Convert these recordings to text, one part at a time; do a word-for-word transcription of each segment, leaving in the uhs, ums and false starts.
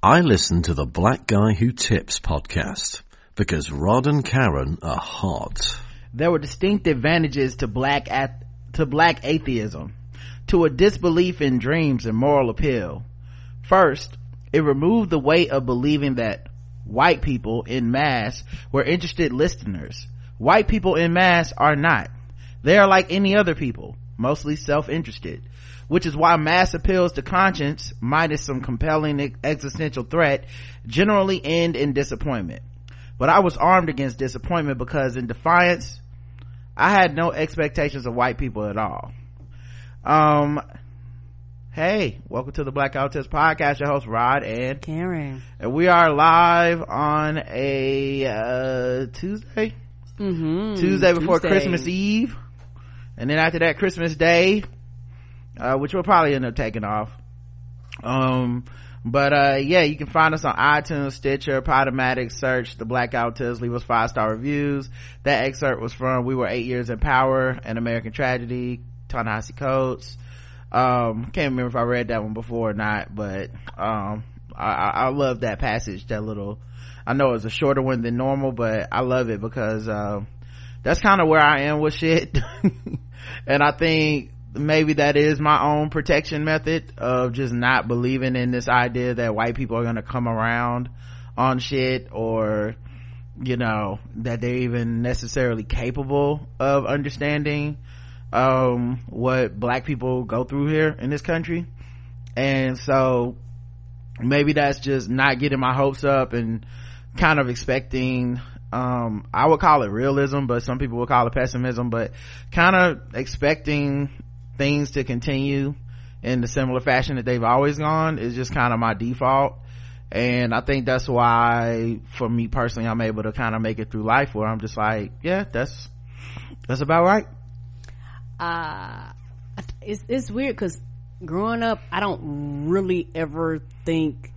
I listen to the Black Guy Who Tips podcast because Rod and Karen are hot. There were distinct advantages to black at, to black atheism, to a disbelief in dreams and moral appeal. First, it removed the weight of believing that white people in mass were interested listeners. White people in mass are not. They are like any other people, mostly self-interested, which is why mass appeals to conscience, minus some compelling existential threat, generally end in disappointment. But I was armed against disappointment because in defiance, I had no expectations of white people at all. Um, hey, welcome to the Blackout Test podcast. Your host Rod and Karen, and we are live on a uh Tuesday, mm-hmm. Tuesday before Tuesday. Christmas Eve, and then after that Christmas Day, uh which we'll probably end up taking off. Um, but uh yeah, you can find us on iTunes, Stitcher, Podomatic. Search the Blackout Test, leave us five star reviews. That excerpt was from We Were Eight Years in Power, An American Tragedy, Ta-Nehisi Coates. um can't remember if I read that one before or not, but um I, I love that passage. That little, I know it's a shorter one than normal, but I love it because uh, that's kind of where I am with shit. And I think maybe that is my own protection method of just not believing in this idea that white people are going to come around on shit, or you know, that they're even necessarily capable of understanding um what black people go through here in this country. And so maybe that's just not getting my hopes up and kind of expecting, um I would call it realism, but some people would call it pessimism, but kind of expecting things to continue in the similar fashion that they've always gone is just kind of my default. And I think that's why for me personally I'm able to kind of make it through life where I'm just like, yeah, that's that's about right. uh it's it's weird because growing up I don't really ever think,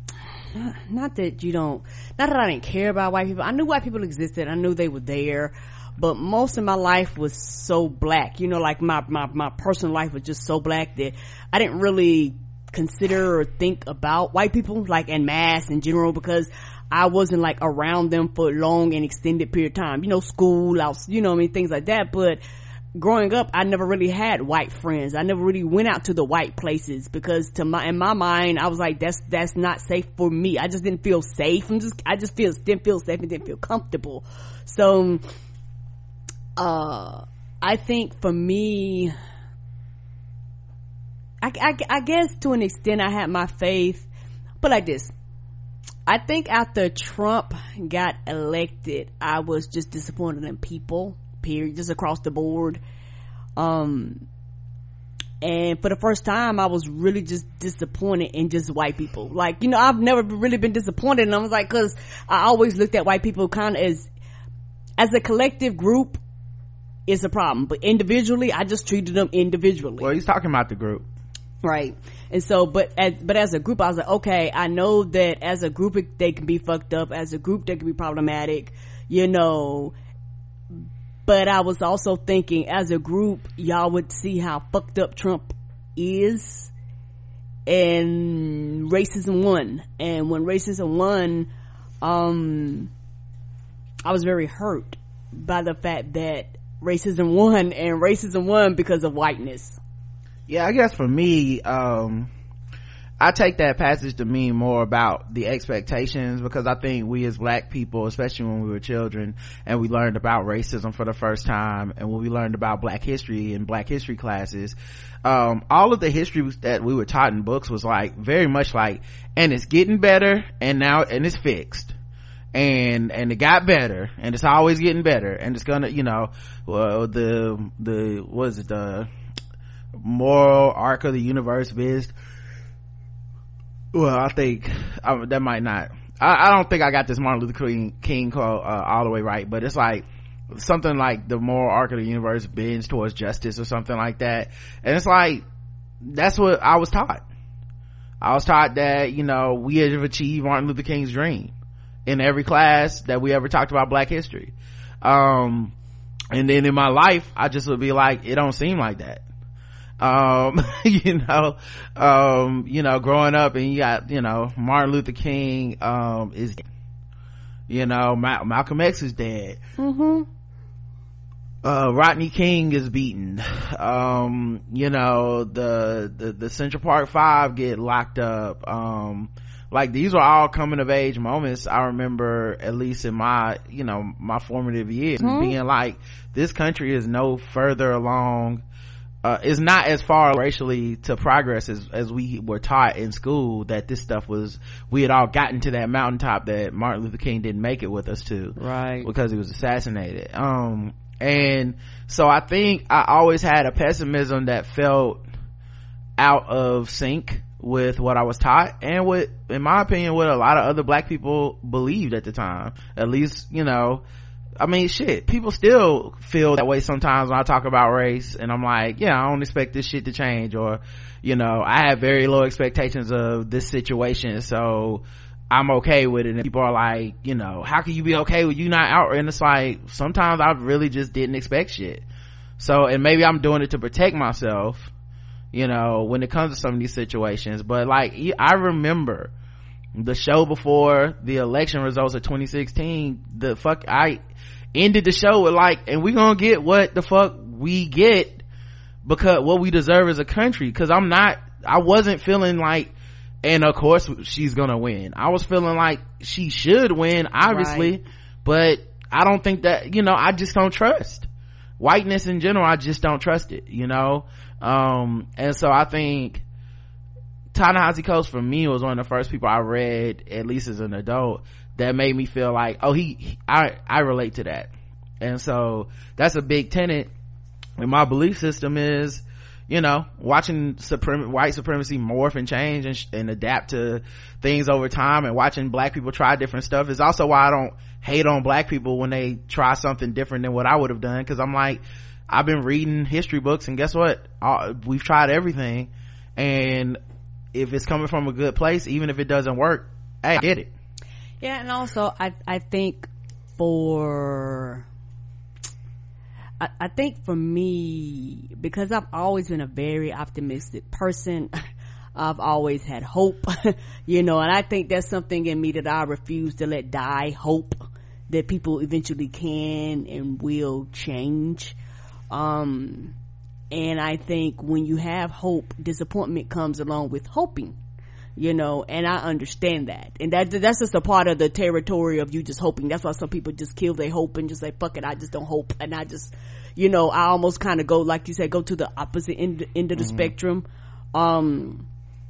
not that you don't, not that I didn't care about white people. I knew white people existed, I knew they were there, but most of my life was so black, you know, like my my, my personal life was just so black that I didn't really consider or think about white people like en masse in general, because I wasn't like around them for a long and extended period of time, you know, school, out, you know what I mean, things like that. But growing up I never really had white friends. I never really went out to the white places because to my in my mind I was like, that's that's not safe for me. I just didn't feel safe. I'm just I just feel didn't feel safe and didn't feel comfortable. So uh I think for me, I, I, I guess to an extent I had my faith, but like this, I think after Trump got elected I was just disappointed in people, period, just across the board. Um and for the first time I was really just disappointed in just white people. Like, you know, I've never really been disappointed, and I was like, because I always looked at white people kind of as as a collective group is a problem, but individually I just treated them individually. Well, he's talking about the group, right? And so but as but as a group I was like, okay, I know that as a group they can be fucked up, as a group they can be problematic, you know, but I was also thinking as a group y'all would see how fucked up Trump is, and racism won. And when racism won, um I was very hurt by the fact that racism won, and racism won because of whiteness. Yeah, I guess for me, um I take that passage to mean more about the expectations, because I think we as black people, especially when we were children and we learned about racism for the first time, and when we learned about black history in black history classes, um all of the history that we were taught in books was like very much like, and it's getting better, and now and it's fixed, and and it got better, and it's always getting better, and it's gonna, you know, well, the the what is it, the moral arc of the universe is, well, I think I, that might not, I, I don't think I got this Martin Luther King, King quote uh, all the way right, but it's like something like the moral arc of the universe bends towards justice or something like that. And it's like, that's what I was taught. I was taught that, you know, we have achieved Martin Luther King's dream in every class that we ever talked about black history. Um, and then in my life, I just would be like, it don't seem like that. um you know um you know growing up, and you got, you know, Martin Luther King um is, you know, Ma- Malcolm X is dead. Mm-hmm. uh Rodney King is beaten. um you know, the the the Central Park Five get locked up. Um like, these were all coming of age moments. I remember, at least in my, you know, my formative years, mm-hmm. being like, this country is no further along, uh is not as far racially to progress as as we were taught in school, that this stuff was, we had all gotten to that mountaintop that Martin Luther King didn't make it with us to, right, because he was assassinated. Um and so I think I always had a pessimism that felt out of sync with what I was taught, and with, in my opinion, what a lot of other black people believed at the time. At least, you know, I mean, shit, people still feel that way sometimes when I talk about race, and I'm like, yeah, I don't expect this shit to change, or, you know, I have very low expectations of this situation, so I'm okay with it. And people are like, you know, how can you be okay with you not out? And it's like, sometimes I really just didn't expect shit. So, and maybe I'm doing it to protect myself, you know, when it comes to some of these situations. But like, I remember the show before the election results of twenty sixteen, the fuck, I ended the show with like, and we gonna get what the fuck we get, because what we deserve as a country. Cause I'm not, I wasn't feeling like, and of course she's gonna win. I was feeling like she should win, obviously, right. But I don't think that, you know, I just don't trust whiteness in general. I just don't trust it, you know. Um and so I think Ta-Nehisi Coates, for me, was one of the first people I read, at least as an adult, that made me feel like, oh, he, he I I relate to that. And so that's a big tenet in my belief system, is, you know, watching suprem- white supremacy morph and change and, sh- and adapt to things over time, and watching black people try different stuff is also why I don't hate on black people when they try something different than what I would have done. Cause I'm like, I've been reading history books, and guess what? All, we've tried everything, and if it's coming from a good place, even if it doesn't work, hey, I get it. Yeah, and also I I think for I, I think for me, because I've always been a very optimistic person, I've always had hope, you know, and I think that's something in me that I refuse to let die. Hope that people eventually can and will change. Um, and I think when you have hope, disappointment comes along with hoping, you know, and I understand that. And that, that's just a part of the territory of you just hoping. That's why some people just kill their hope and just say, fuck it, I just don't hope. And I just, you know, I almost kind of go, like you said, go to the opposite end, end of the mm-hmm. spectrum. Um,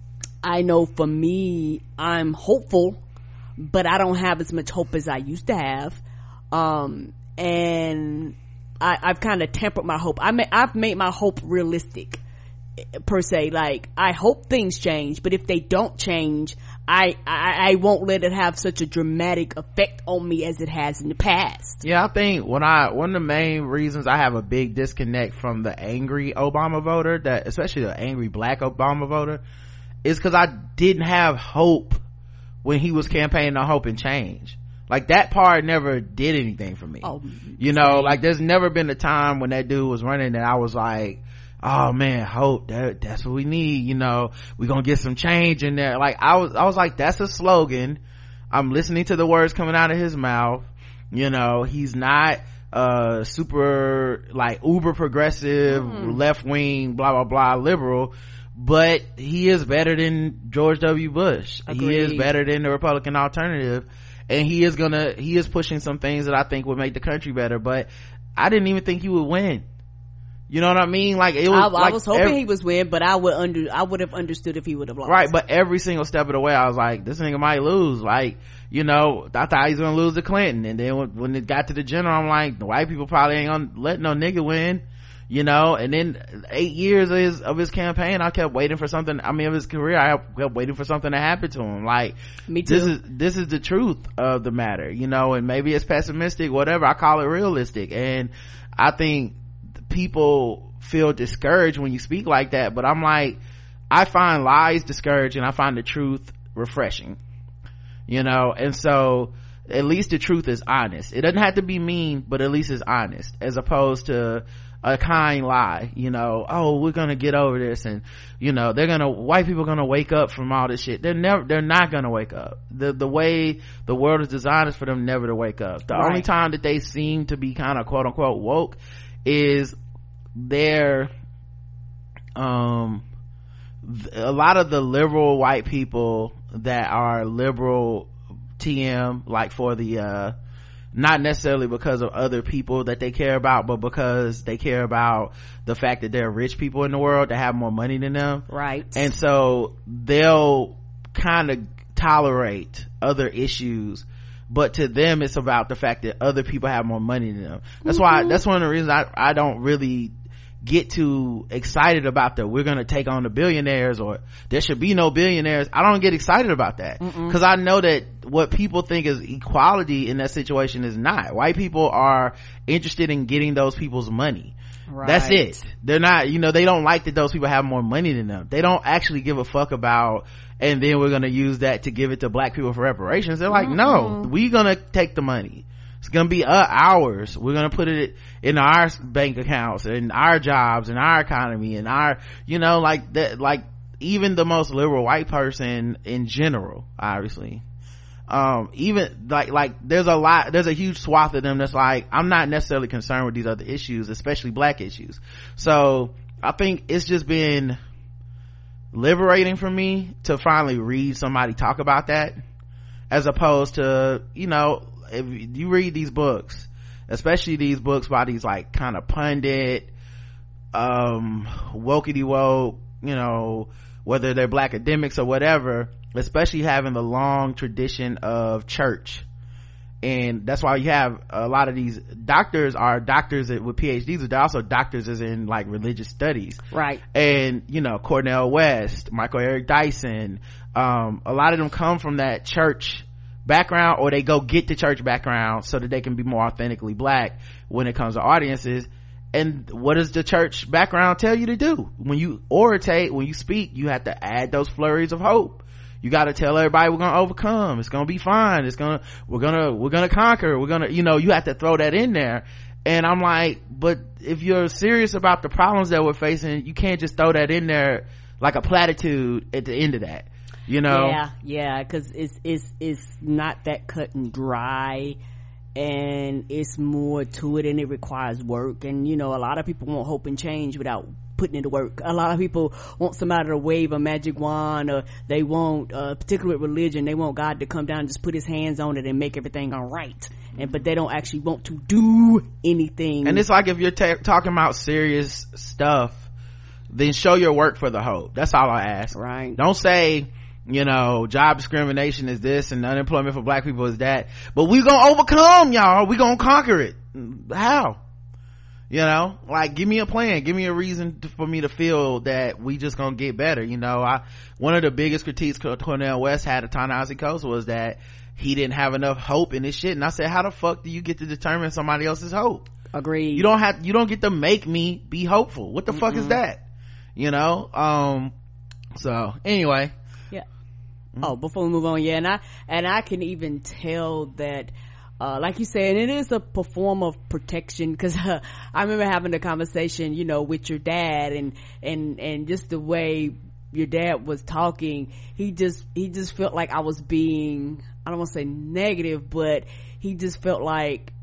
I know for me, I'm hopeful, but I don't have as much hope as I used to have. Um, and I, I've kind of tempered my hope. I may, I've made my hope realistic, per se. Like, I hope things change, but if they don't change, I, I, I won't let it have such a dramatic effect on me as it has in the past. Yeah, I think when I, one of the main reasons I have a big disconnect from the angry Obama voter, that, especially the angry black Obama voter, is because I didn't have hope when he was campaigning on hope and change. Like, that part never did anything for me. Oh, you know, like, there's never been a time when that dude was running that I was like, oh man, hope, that, that's what we need, you know, we're gonna get some change in there. Like, I was, I was like, that's a slogan. I'm listening to the words coming out of his mouth. You know, he's not, uh, super, like, uber progressive, mm. left wing, blah, blah, blah, liberal, but he is better than George W. Bush. Agreed. He is better than the Republican alternative. And he is gonna, he is pushing some things that I think would make the country better, but I didn't even think he would win. You know what I mean? Like, it was, I, like I was hoping every, he was win, but I would under, I would have understood if he would have lost. Right, but every single step of the way, I was like, this nigga might lose. Like, you know, I thought he was gonna lose to Clinton, and then when, when it got to the general, I'm like, the white people probably ain't gonna let no nigga win. You know, and then eight years of his, of his campaign, I kept waiting for something. I mean, of his career, I kept waiting for something to happen to him. Like, me too. This is, this is the truth of the matter, you know, and maybe it's pessimistic, whatever. I call it realistic. And I think people feel discouraged when you speak like that, but I'm like, I find lies discouraging. I find the truth refreshing, you know, and so at least the truth is honest. It doesn't have to be mean, but at least it's honest, as opposed to a kind lie, you know, oh, we're gonna get over this, and you know, they're gonna, white people are gonna wake up from all this shit. They're never, they're not gonna wake up. The the way the world is designed is for them never to wake up. The right. only time that they seem to be kind of quote unquote woke is they're um a lot of the liberal white people that are liberal T M, like for the uh not necessarily because of other people that they care about, but because they care about the fact that there are rich people in the world that have more money than them, right? And so they'll kind of tolerate other issues, but to them it's about the fact that other people have more money than them. That's mm-hmm. why that's one of the reasons I, I don't really get too excited about the we're gonna take on the billionaires or there should be no billionaires. I don't get excited about that because I know that what people think is equality in that situation is not. White people are interested in getting those people's money. Right. That's it. They're not, you know, they don't like that those people have more money than them. They don't actually give a fuck about, and then we're gonna use that to give it to black people for reparations. They're like, mm-hmm. no, we're gonna take the money. It's gonna be uh, ours. We're gonna put it in our bank accounts and our jobs and our economy and our, you know, like that, like even the most liberal white person in general, obviously, um, even like, like there's a lot, there's a huge swath of them that's like, I'm not necessarily concerned with these other issues, especially black issues. So I think it's just been liberating for me to finally read somebody talk about that, as opposed to, you know, if you read these books, especially these books by these like kind of pundit um wokey woke, you know, whether they're black academics or whatever, especially having the long tradition of church, and that's why you have a lot of these doctors are doctors with P H Ds, but they're also doctors as in like religious studies, right? And you know, Cornel West, Michael Eric Dyson, um a lot of them come from that church background, or they go get the church background so that they can be more authentically black when it comes to audiences. And what does the church background tell you to do? When you orate, when you speak, you have to add those flurries of hope. You got to tell everybody we're gonna overcome, it's gonna be fine, it's gonna, we're gonna we're gonna conquer, we're gonna, you know, you have to throw that in there. And I'm like, but if you're serious about the problems that we're facing, you can't just throw that in there like a platitude at the end of that, you know? Yeah, yeah, because it's it's it's not that cut and dry, and it's more to it, and it requires work. And you know, a lot of people want hope and change without putting into work. A lot of people want somebody to wave a magic wand, or they want, uh, particularly with religion, they want God to come down and just put his hands on it and make everything all right. And but they don't actually want to do anything. And it's like, if you're ta- talking about serious stuff, then show your work for the hope. That's all I ask. Right. Don't say, you know, job discrimination is this and unemployment for black people is that, but we gonna overcome, y'all, we gonna conquer it. How? You know, like, give me a plan, give me a reason to, for me to feel that we just gonna get better. You know, I one of the biggest critiques Cornel West had of Ta-Nehisi Coates was that he didn't have enough hope in this shit. And I said, how the fuck do you get to determine somebody else's hope? Agreed. You don't have, you don't get to make me be hopeful. What the Mm-mm. fuck is that? You know? Um, so anyway. Yeah. Oh, before we move on, yeah, and I, and I can even tell that, uh, like you said, it is a form of protection, because uh, I remember having a conversation, you know, with your dad, and, and, and just the way your dad was talking, he just, he just felt like I was being, I don't want to say negative, but he just felt like,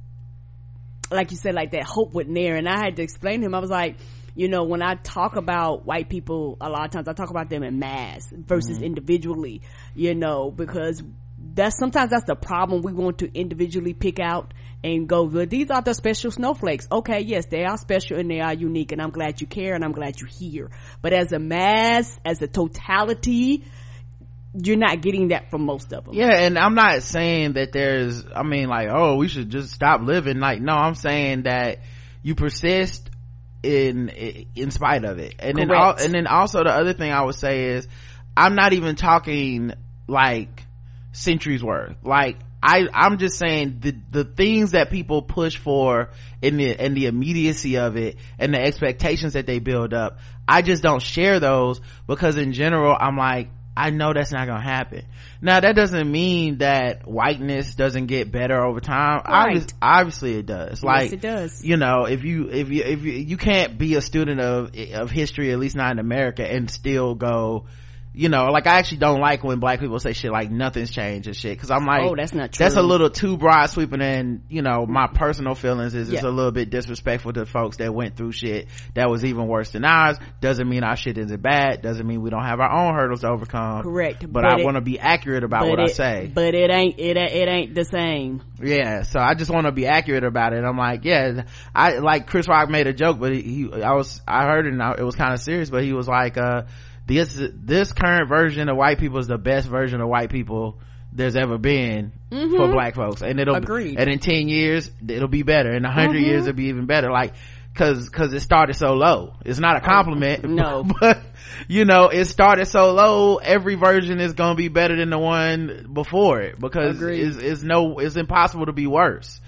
like you said, like that hope wasn't there. And I had to explain to him, I was like, you know, when I talk about white people, a lot of times I talk about them in mass versus mm-hmm. individually, you know, because that's, sometimes that's the problem. We want to individually pick out and go, well, these are the special snowflakes. Okay, yes, they are special and they are unique, and I'm glad you care and I'm glad you're here. But as a mass, as a totality, you're not getting that from most of them. Yeah, and I'm not saying that there's, I mean, like, oh, we should just stop living. Like, no, I'm saying that you persist in in spite of it. And Correct. then all, and then also the other thing I would say is, I'm not even talking like centuries worth. Like, I I'm just saying the the things that people push for in the in the immediacy of it and the expectations that they build up, I just don't share those, because in general I'm like, I know that's not gonna happen. Now that doesn't mean that whiteness doesn't get better over time. Right. Obviously, obviously it does. Like, yes, it does. You know, if you if you if you, you can't be a student of of history, at least not in America, and still go, you know, like I actually don't like when black people say shit like nothing's changed and shit, because I'm like, oh, that's not true. That's a little too broad sweeping, and you know, my personal feelings is it's yeah. a little bit disrespectful to folks that went through shit that was even worse than ours. Doesn't mean our shit isn't bad. Doesn't mean we don't have our own hurdles to overcome. Correct. But, but I it, want to be accurate about what it, I say. But it ain't it it ain't the same. Yeah, so I just want to be accurate about it. I'm like, yeah, I like Chris Rock made a joke, but he, he I was I heard it and I, it was kind of serious, but he was like, uh this this current version of white people is the best version of white people there's ever been mm-hmm. for black folks, and it'll Agreed. and in ten years it'll be better, in a hundred mm-hmm. years it'll be even better, like because because it started so low. It's not a compliment. Oh, no. But you know, it started so low, every version is gonna be better than the one before it, because it's, it's no it's impossible to be worse.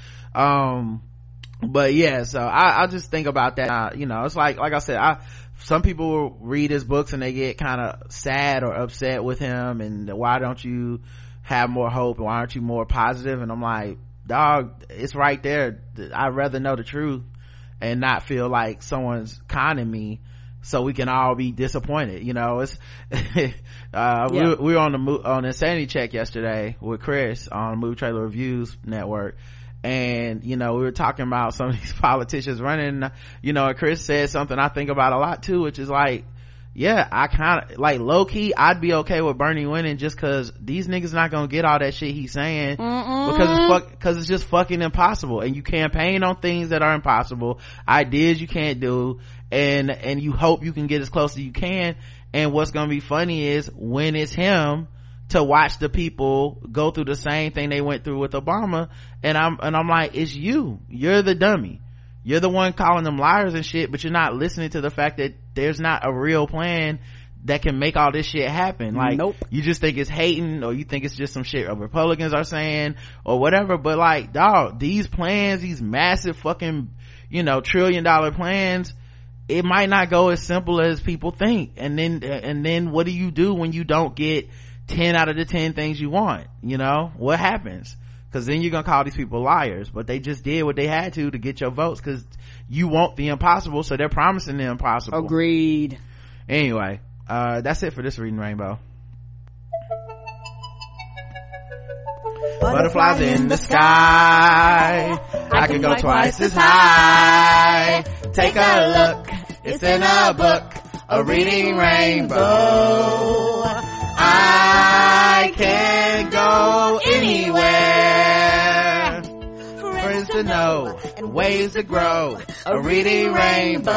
Um but yeah, so I, I just think about that. Uh, you know, it's like like I said, I some people read his books and they get kind of sad or upset with him, and why don't you have more hope, and why aren't you more positive? And I'm like, dog, it's right there. I'd rather know the truth and not feel like someone's conning me so we can all be disappointed. You know, it's uh yeah. we, were, we were on the on Insanity Check yesterday with Chris on Movie Trailer Reviews Network, and you know, we were talking about some of these politicians running, you know, and Chris said something I think about a lot too, which is like, yeah, I kind of like low-key I'd be okay with Bernie winning, just because these niggas not gonna get all that shit he's saying. Mm-mm. because it's fuck because it's just fucking impossible, and you campaign on things that are impossible, ideas you can't do, and and you hope you can get as close as you can. And what's gonna be funny is when it's him, to watch the people go through the same thing they went through with Obama, and I'm and I'm like, it's you you're the dummy, you're the one calling them liars and shit, but you're not listening to the fact that there's not a real plan that can make all this shit happen. Like, nope. You just think it's hating, or you think it's just some shit Republicans are saying or whatever, but like, dog, these plans, these massive fucking, you know, trillion dollar plans, it might not go as simple as people think. And then and then what do you do when you don't get ten out of the ten things you want? You know, what happens? Because then you're gonna call these people liars, but they just did what they had to to get your votes, because you want the impossible, so they're promising the impossible. Agreed. Anyway, uh that's it for this Reading Rainbow. Butterflies in the sky, I can go twice as high. Take a look, it's in a book, a reading rainbow. I can go anywhere. Friends to know and ways to grow, a reading rainbow.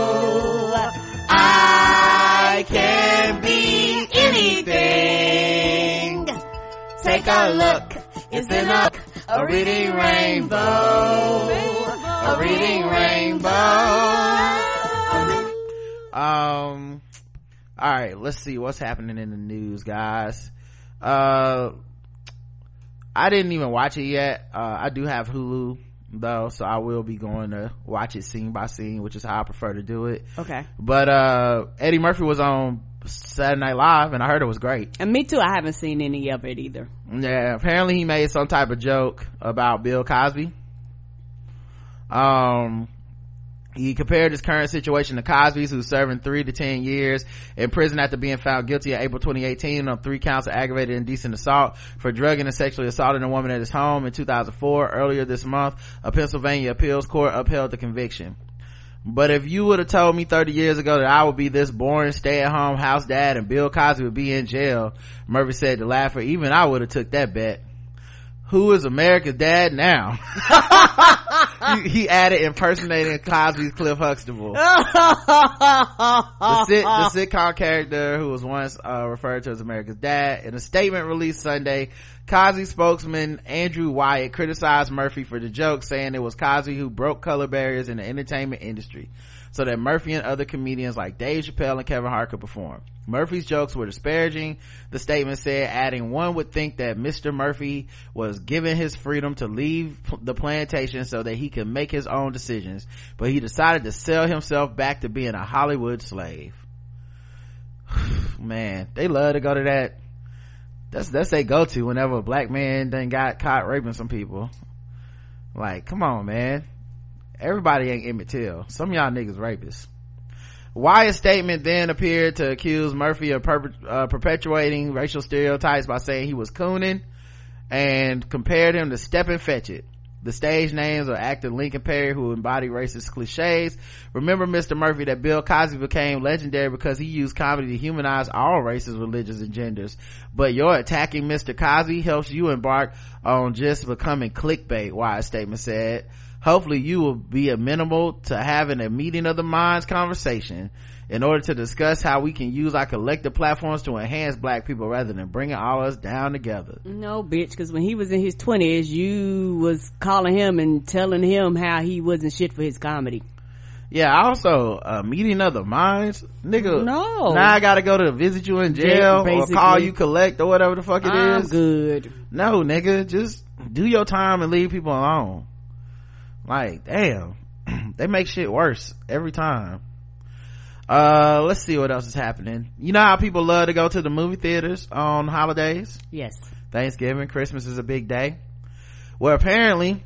I can be anything. Take a look, it's in a, a reading rainbow. A reading rainbow. Um, all right, let's see what's happening in the news, guys. Uh, I didn't even watch it yet. Uh, I do have Hulu though, so I will be going to watch it scene by scene, which is how I prefer to do it. Okay. But uh, Eddie Murphy was on Saturday Night Live, and I heard it was great. And me too. I haven't seen any of it either. Yeah, apparently he made some type of joke about Bill Cosby. Um, he compared his current situation to Cosby's, who's serving three to ten years in prison after being found guilty in April twenty eighteen on three counts of aggravated indecent assault for drugging and sexually assaulting a woman at his home in two thousand four. Earlier this month, a Pennsylvania appeals court upheld the conviction. But if you would have told me thirty years ago that I would be this boring stay-at-home house dad and Bill Cosby would be in jail, Murphy said to laugher, even I would have took that bet. Who is America's dad now? he, he added, impersonating Cosby's Cliff Huxtable. the, sit, the sitcom character who was once uh, referred to as America's dad. In a statement released Sunday, Cosby spokesman Andrew Wyatt criticized Murphy for the joke, saying it was Cosby who broke color barriers in the entertainment industry so that Murphy and other comedians like Dave Chappelle and Kevin Hart could perform. Murphy's jokes were disparaging, the statement said, adding, one would think that Mister Murphy was given his freedom to leave the plantation so that he could make his own decisions, but he decided to sell himself back to being a Hollywood slave. Man, they love to go to that. That's that's they go to whenever a black man done got caught raping some people. Like, come on, man. Everybody ain't Emmett Till. Some of y'all niggas rapists. Wyatt's statement then appeared to accuse Murphy of perpet- uh, perpetuating racial stereotypes by saying he was cooning and compared him to Stepin Fetchit, the stage names of actor Lincoln Perry, who embodied racist cliches. Remember, Mister Murphy, that Bill Cosby became legendary because he used comedy to humanize all races, religions, and genders. But your attacking Mister Cosby helps you embark on just becoming clickbait, Wyatt's statement said. Hopefully you will be amenable to having a meeting of the minds conversation in order to discuss how we can use our collective platforms to enhance black people rather than bringing all of us down together. No, bitch, because when he was in his twenties, you was calling him and telling him how he wasn't shit for his comedy. Yeah, also, a uh, meeting of the minds, nigga. No. Now I gotta go to visit you in jail Yeah, or call you collect or whatever the fuck it I'm is. good. No, nigga, just do your time and leave people alone. Like, damn. They make shit worse every time. Uh, let's see what else is happening. You know how people love to go to the movie theaters on holidays? Yes. Thanksgiving, Christmas is a big day. Well, apparently,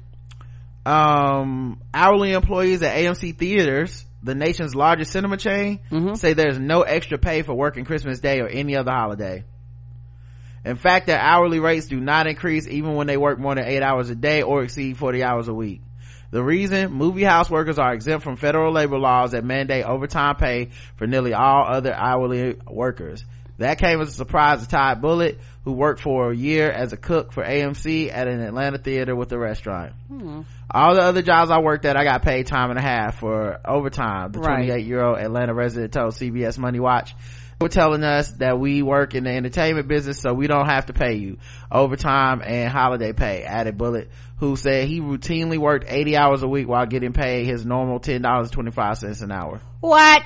um, hourly employees at A M C Theaters, the nation's largest cinema chain, mm-hmm. say there's no extra pay for working Christmas Day or any other holiday. In fact, their hourly rates do not increase even when they work more than eight hours a day or exceed forty hours a week. The reason? Movie house workers are exempt from federal labor laws that mandate overtime pay for nearly all other hourly workers. That came as a surprise to Todd Bullitt, who worked for a year as a cook for A M C at an Atlanta theater with a restaurant. Hmm. All the other jobs I worked at, I got paid time and a half for overtime, the twenty-eight year old Atlanta resident told C B S Money Watch. They were telling us that we work in the entertainment business, so we don't have to pay you overtime and holiday pay, added Bullitt, who said he routinely worked eighty hours a week while getting paid his normal ten dollars and twenty-five cents an hour. What?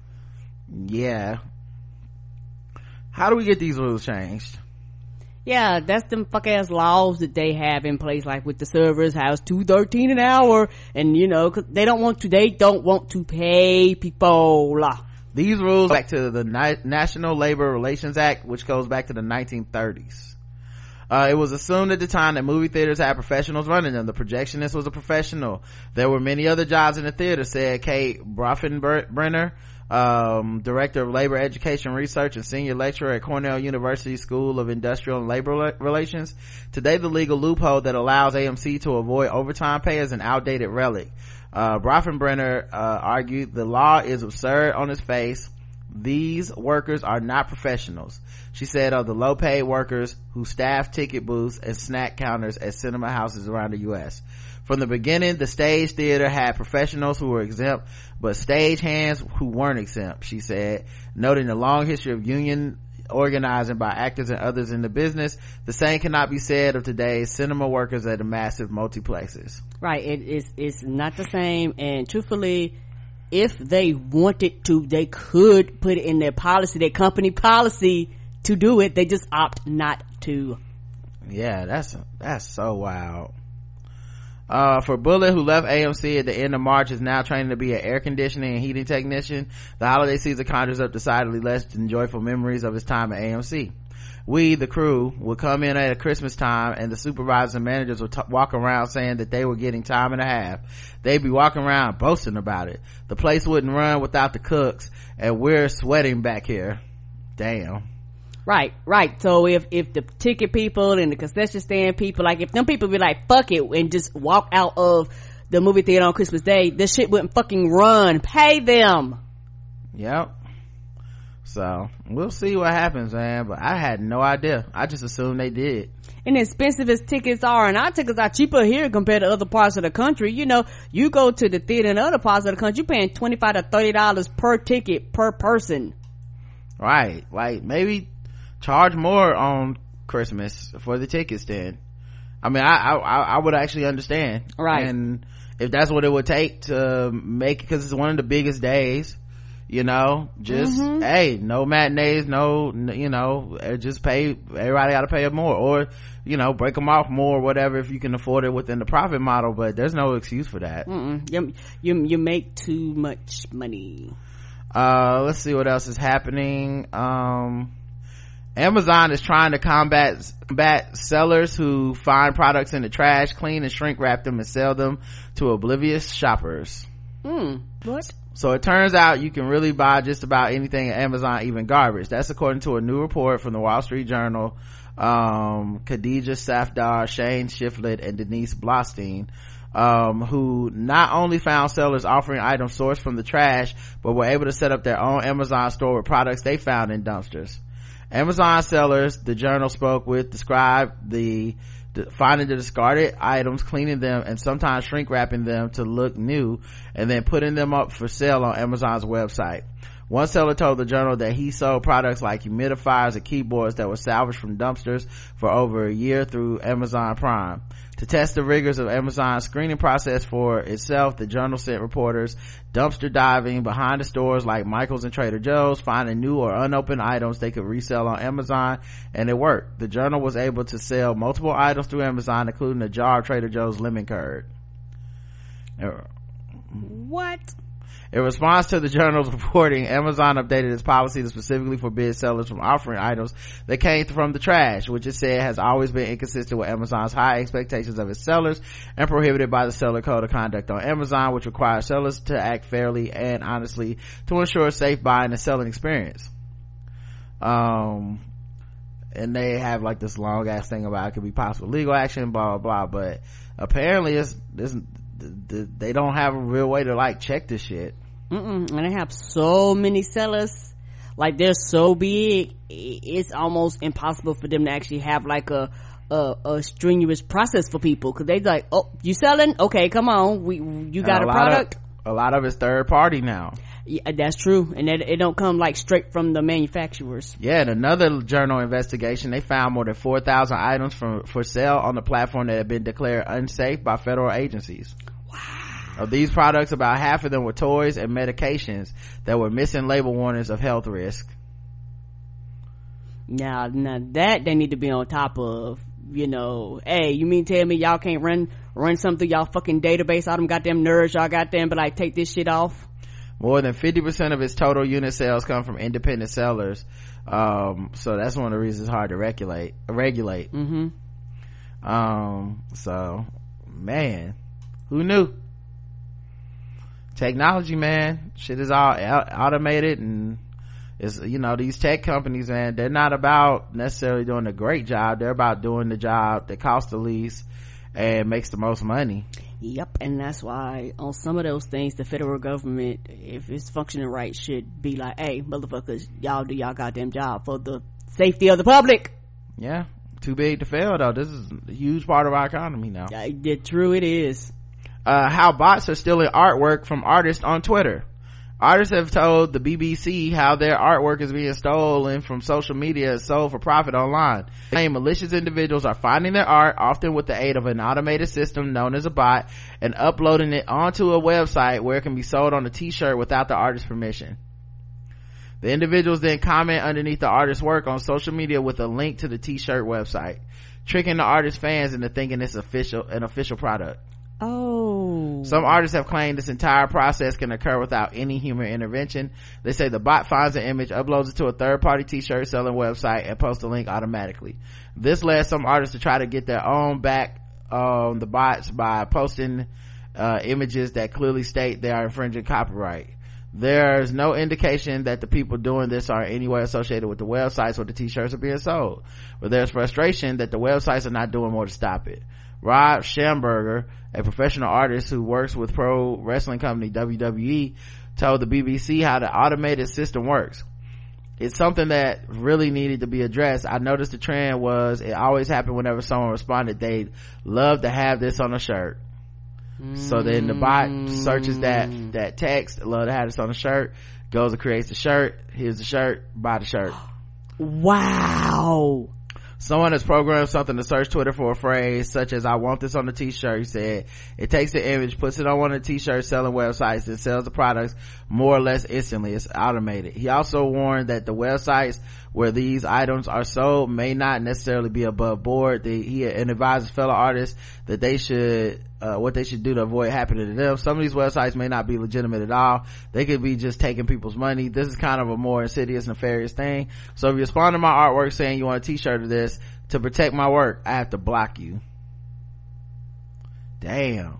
Yeah. How do we get these rules changed? Yeah, that's them fuck ass laws that they have in place, like with the servers, how it's two thirteen an hour, and you know, cause they don't want to, they don't want to pay people. These rules go back to the Ni- National Labor Relations Act, which goes back to the nineteen thirties. Uh, it was assumed at the time that movie theaters had professionals running them. The projectionist was a professional. There were many other jobs in the theater, said Kate Brofenbrenner, um, director of labor education research and senior lecturer at Cornell University School of Industrial and Labor Relations. Today, the legal loophole that allows A M C to avoid overtime pay is an outdated relic. Uh, Brofenbrenner, uh, argued the law is absurd on its face. These workers are not professionals. She said of the low paid workers who staff ticket booths and snack counters at cinema houses around the U S. From the beginning, the stage theater had professionals who were exempt, but stage hands who weren't exempt, she said, noting the long history of union organizing by actors and others in the business. The same cannot be said of today's cinema workers at the massive multiplexes. Right, it is, it's not the same, and truthfully, if they wanted to, they could put it in their policy, their company policy, to do it. They just opt not to. Yeah, that's that's so wild. Uh, for Bullitt, who left A M C at the end of March, is now training to be an air conditioning and heating technician. The holiday season conjures up decidedly less than joyful memories of his time at A M C. We, the crew, would come in at Christmas time, and the supervisors and managers would t- walk around saying that they were getting time and a half. They'd be walking around boasting about it. The place wouldn't run without the cooks, and we're sweating back here. Damn. Right, right. So if, if the ticket people and the concession stand people, like if them people be like, fuck it, and just walk out of the movie theater on Christmas Day, this shit wouldn't fucking run. Pay them. Yep. So we'll see what happens, man, but I had no idea. I just assumed they did. And expensive as tickets are, and our tickets are cheaper here compared to other parts of the country. You know, you go to the theater in other parts of the country, you're paying twenty-five to thirty dollars per ticket per person. Right. Like maybe charge more on Christmas for the tickets then. I mean, I, I, I would actually understand. Right. And if that's what it would take to make, because it's one of the biggest days, you know, just, mm-hmm. hey, no matinees, no, you know, just pay, everybody gotta pay more, or, you know, break them off more, whatever, if you can afford it within the profit model, but there's no excuse for that. Mm-mm. You, you, you make too much money. Uh, let's see what else is happening. Um, Amazon is trying to combat combat sellers who find products in the trash, clean and shrink wrap them and sell them to oblivious shoppers. Hmm. What? So it turns out you can really buy just about anything at Amazon, even garbage. That's according to a new report from the Wall Street Journal. Um, Khadija Safdar, Shane Shiflett, and Denise Blostein, um, who not only found sellers offering items sourced from the trash, but were able to set up their own Amazon store with products they found in dumpsters. Amazon sellers the journal spoke with described the, the finding the discarded items, cleaning them, and sometimes shrink wrapping them to look new, and then putting them up for sale on Amazon's website. One seller told the journal that he sold products like humidifiers and keyboards that were salvaged from dumpsters for over a year through Amazon Prime. To test the rigors of Amazon's screening process for itself, the journal sent reporters dumpster diving behind the stores like Michael's and Trader Joe's, finding new or unopened items they could resell on Amazon, and it worked. The journal was able to sell multiple items through Amazon, including a jar of Trader Joe's lemon curd. What? In response to the journal's reporting, Amazon updated its policy to specifically forbid sellers from offering items that came from the trash, which it said has always been inconsistent with Amazon's high expectations of its sellers and prohibited by the Seller Code of Conduct on Amazon, which requires sellers to act fairly and honestly to ensure a safe buying and selling experience. Um, and they have like this long ass thing about it could be possible legal action, blah, blah, blah, but apparently it's, it's, they don't have a real way to like check this shit. Mm-mm. And they have so many sellers, like they're so big, it's almost impossible for them to actually have like a a, a strenuous process for people, because they like, oh, you selling? Okay, come on, we you got a, a product. Of, a lot of it's third party now. Yeah, that's true, and it, it don't come like straight from the manufacturers. Yeah, in another journal investigation, they found more than four thousand items from for sale on the platform that had been declared unsafe by federal agencies. Of these products, about half of them were toys and medications that were missing label warnings of health risk. Now, now that they need to be on top of, you know, hey, you mean tell me y'all can't run run something through y'all fucking database, all them goddamn nerds y'all got them, but like take this shit off? More than fifty percent of its total unit sales come from independent sellers. Um, so that's one of the reasons it's hard to regulate, regulate. Mm-hmm. Um, so, man, who knew? Technology, man, shit is all automated, and it's, you know, these tech companies, man, they're not about necessarily doing a great job. They're about doing the job that costs the least and makes the most money. Yep. And that's why on some of those things, the federal government, if it's functioning right, should be like, hey, motherfuckers, y'all do y'all goddamn job for the safety of the public. Yeah, too big to fail though. This is a huge part of our economy now. Uh, yeah, true it is. Uh, how bots are stealing artwork from artists on Twitter. Artists have told the B B C how their artwork is being stolen from social media and sold for profit online. They claim malicious individuals are finding their art, often with the aid of an automated system known as a bot, and uploading it onto a website where it can be sold on a t-shirt without the artist's permission. The individuals then comment underneath the artist's work on social media with a link to the t-shirt website, tricking the artist's fans into thinking it's official, an official product. Oh. Some artists have claimed this entire process can occur without any human intervention. They say the bot finds an image, uploads it to a third-party t-shirt selling website, and posts a link automatically. This led some artists to try to get their own back on the bots by posting uh, images that clearly state they are infringing copyright. There's no indication that the people doing this are in any way associated with the websites where the t-shirts are being sold, but there's frustration that the websites are not doing more to stop it. Rob Schamberger, a professional artist who works with pro wrestling company W W E, told the B B C how the automated system works. It's something that really needed to be addressed. I noticed the trend was it always happened whenever someone responded they'd love to have this on a shirt. Mm. So then the bot searches that that text, love to have this on a shirt, goes and creates the shirt. Here's the shirt, buy the shirt. Wow. Someone has programmed something to search Twitter for a phrase such as I want this on the t-shirt. He said it takes the image, puts it on one of the t-shirt selling websites, and sells the products more or less instantly. It's automated. He also warned that the websites where these items are sold may not necessarily be above board. The, he and advises fellow artists that they should uh, what they should do to avoid happening to them. Some of these websites may not be legitimate at all. They could be just taking people's money. This is kind of a more insidious, nefarious thing. So if you respond to my artwork saying you want a t-shirt of this to protect my work, I have to block you. Damn.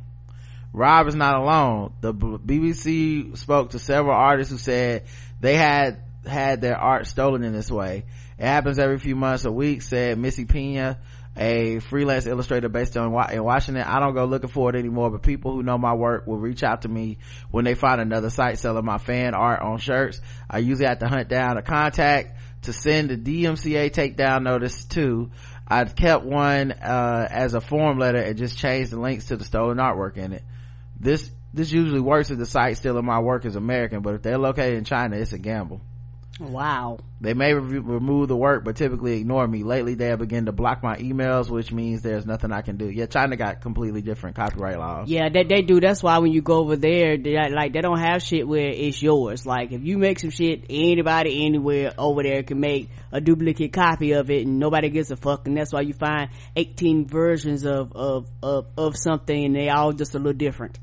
Rob is not alone. The B B C spoke to several artists who said they had had their art stolen in this way. It happens every few months or weeks, said Missy Pena, a freelance illustrator based on in Washington. I don't go looking for it anymore, but people who know my work will reach out to me when they find another site selling my fan art on shirts. I usually have to hunt down a contact to send the D M C A takedown notice to. I kept one uh as a form letter and just changed the links to the stolen artwork in it. This this usually works if the site stealing my work is American, but if they're located in China, it's a gamble. Wow. They may re- remove the work but typically ignore me. Lately they have begun to block my emails, which means there's nothing I can do. Yeah, China got completely different copyright laws. Yeah, they, they do. That's why when you go over there, they, like, they don't have shit where it's yours. Like, if you make some shit, anybody anywhere over there can make a duplicate copy of it and nobody gives a fuck. And that's why you find eighteen versions of of of, of something and they all just a little different.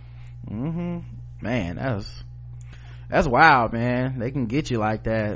Mm-hmm. Man, that's that's wild, man. They can get you like that.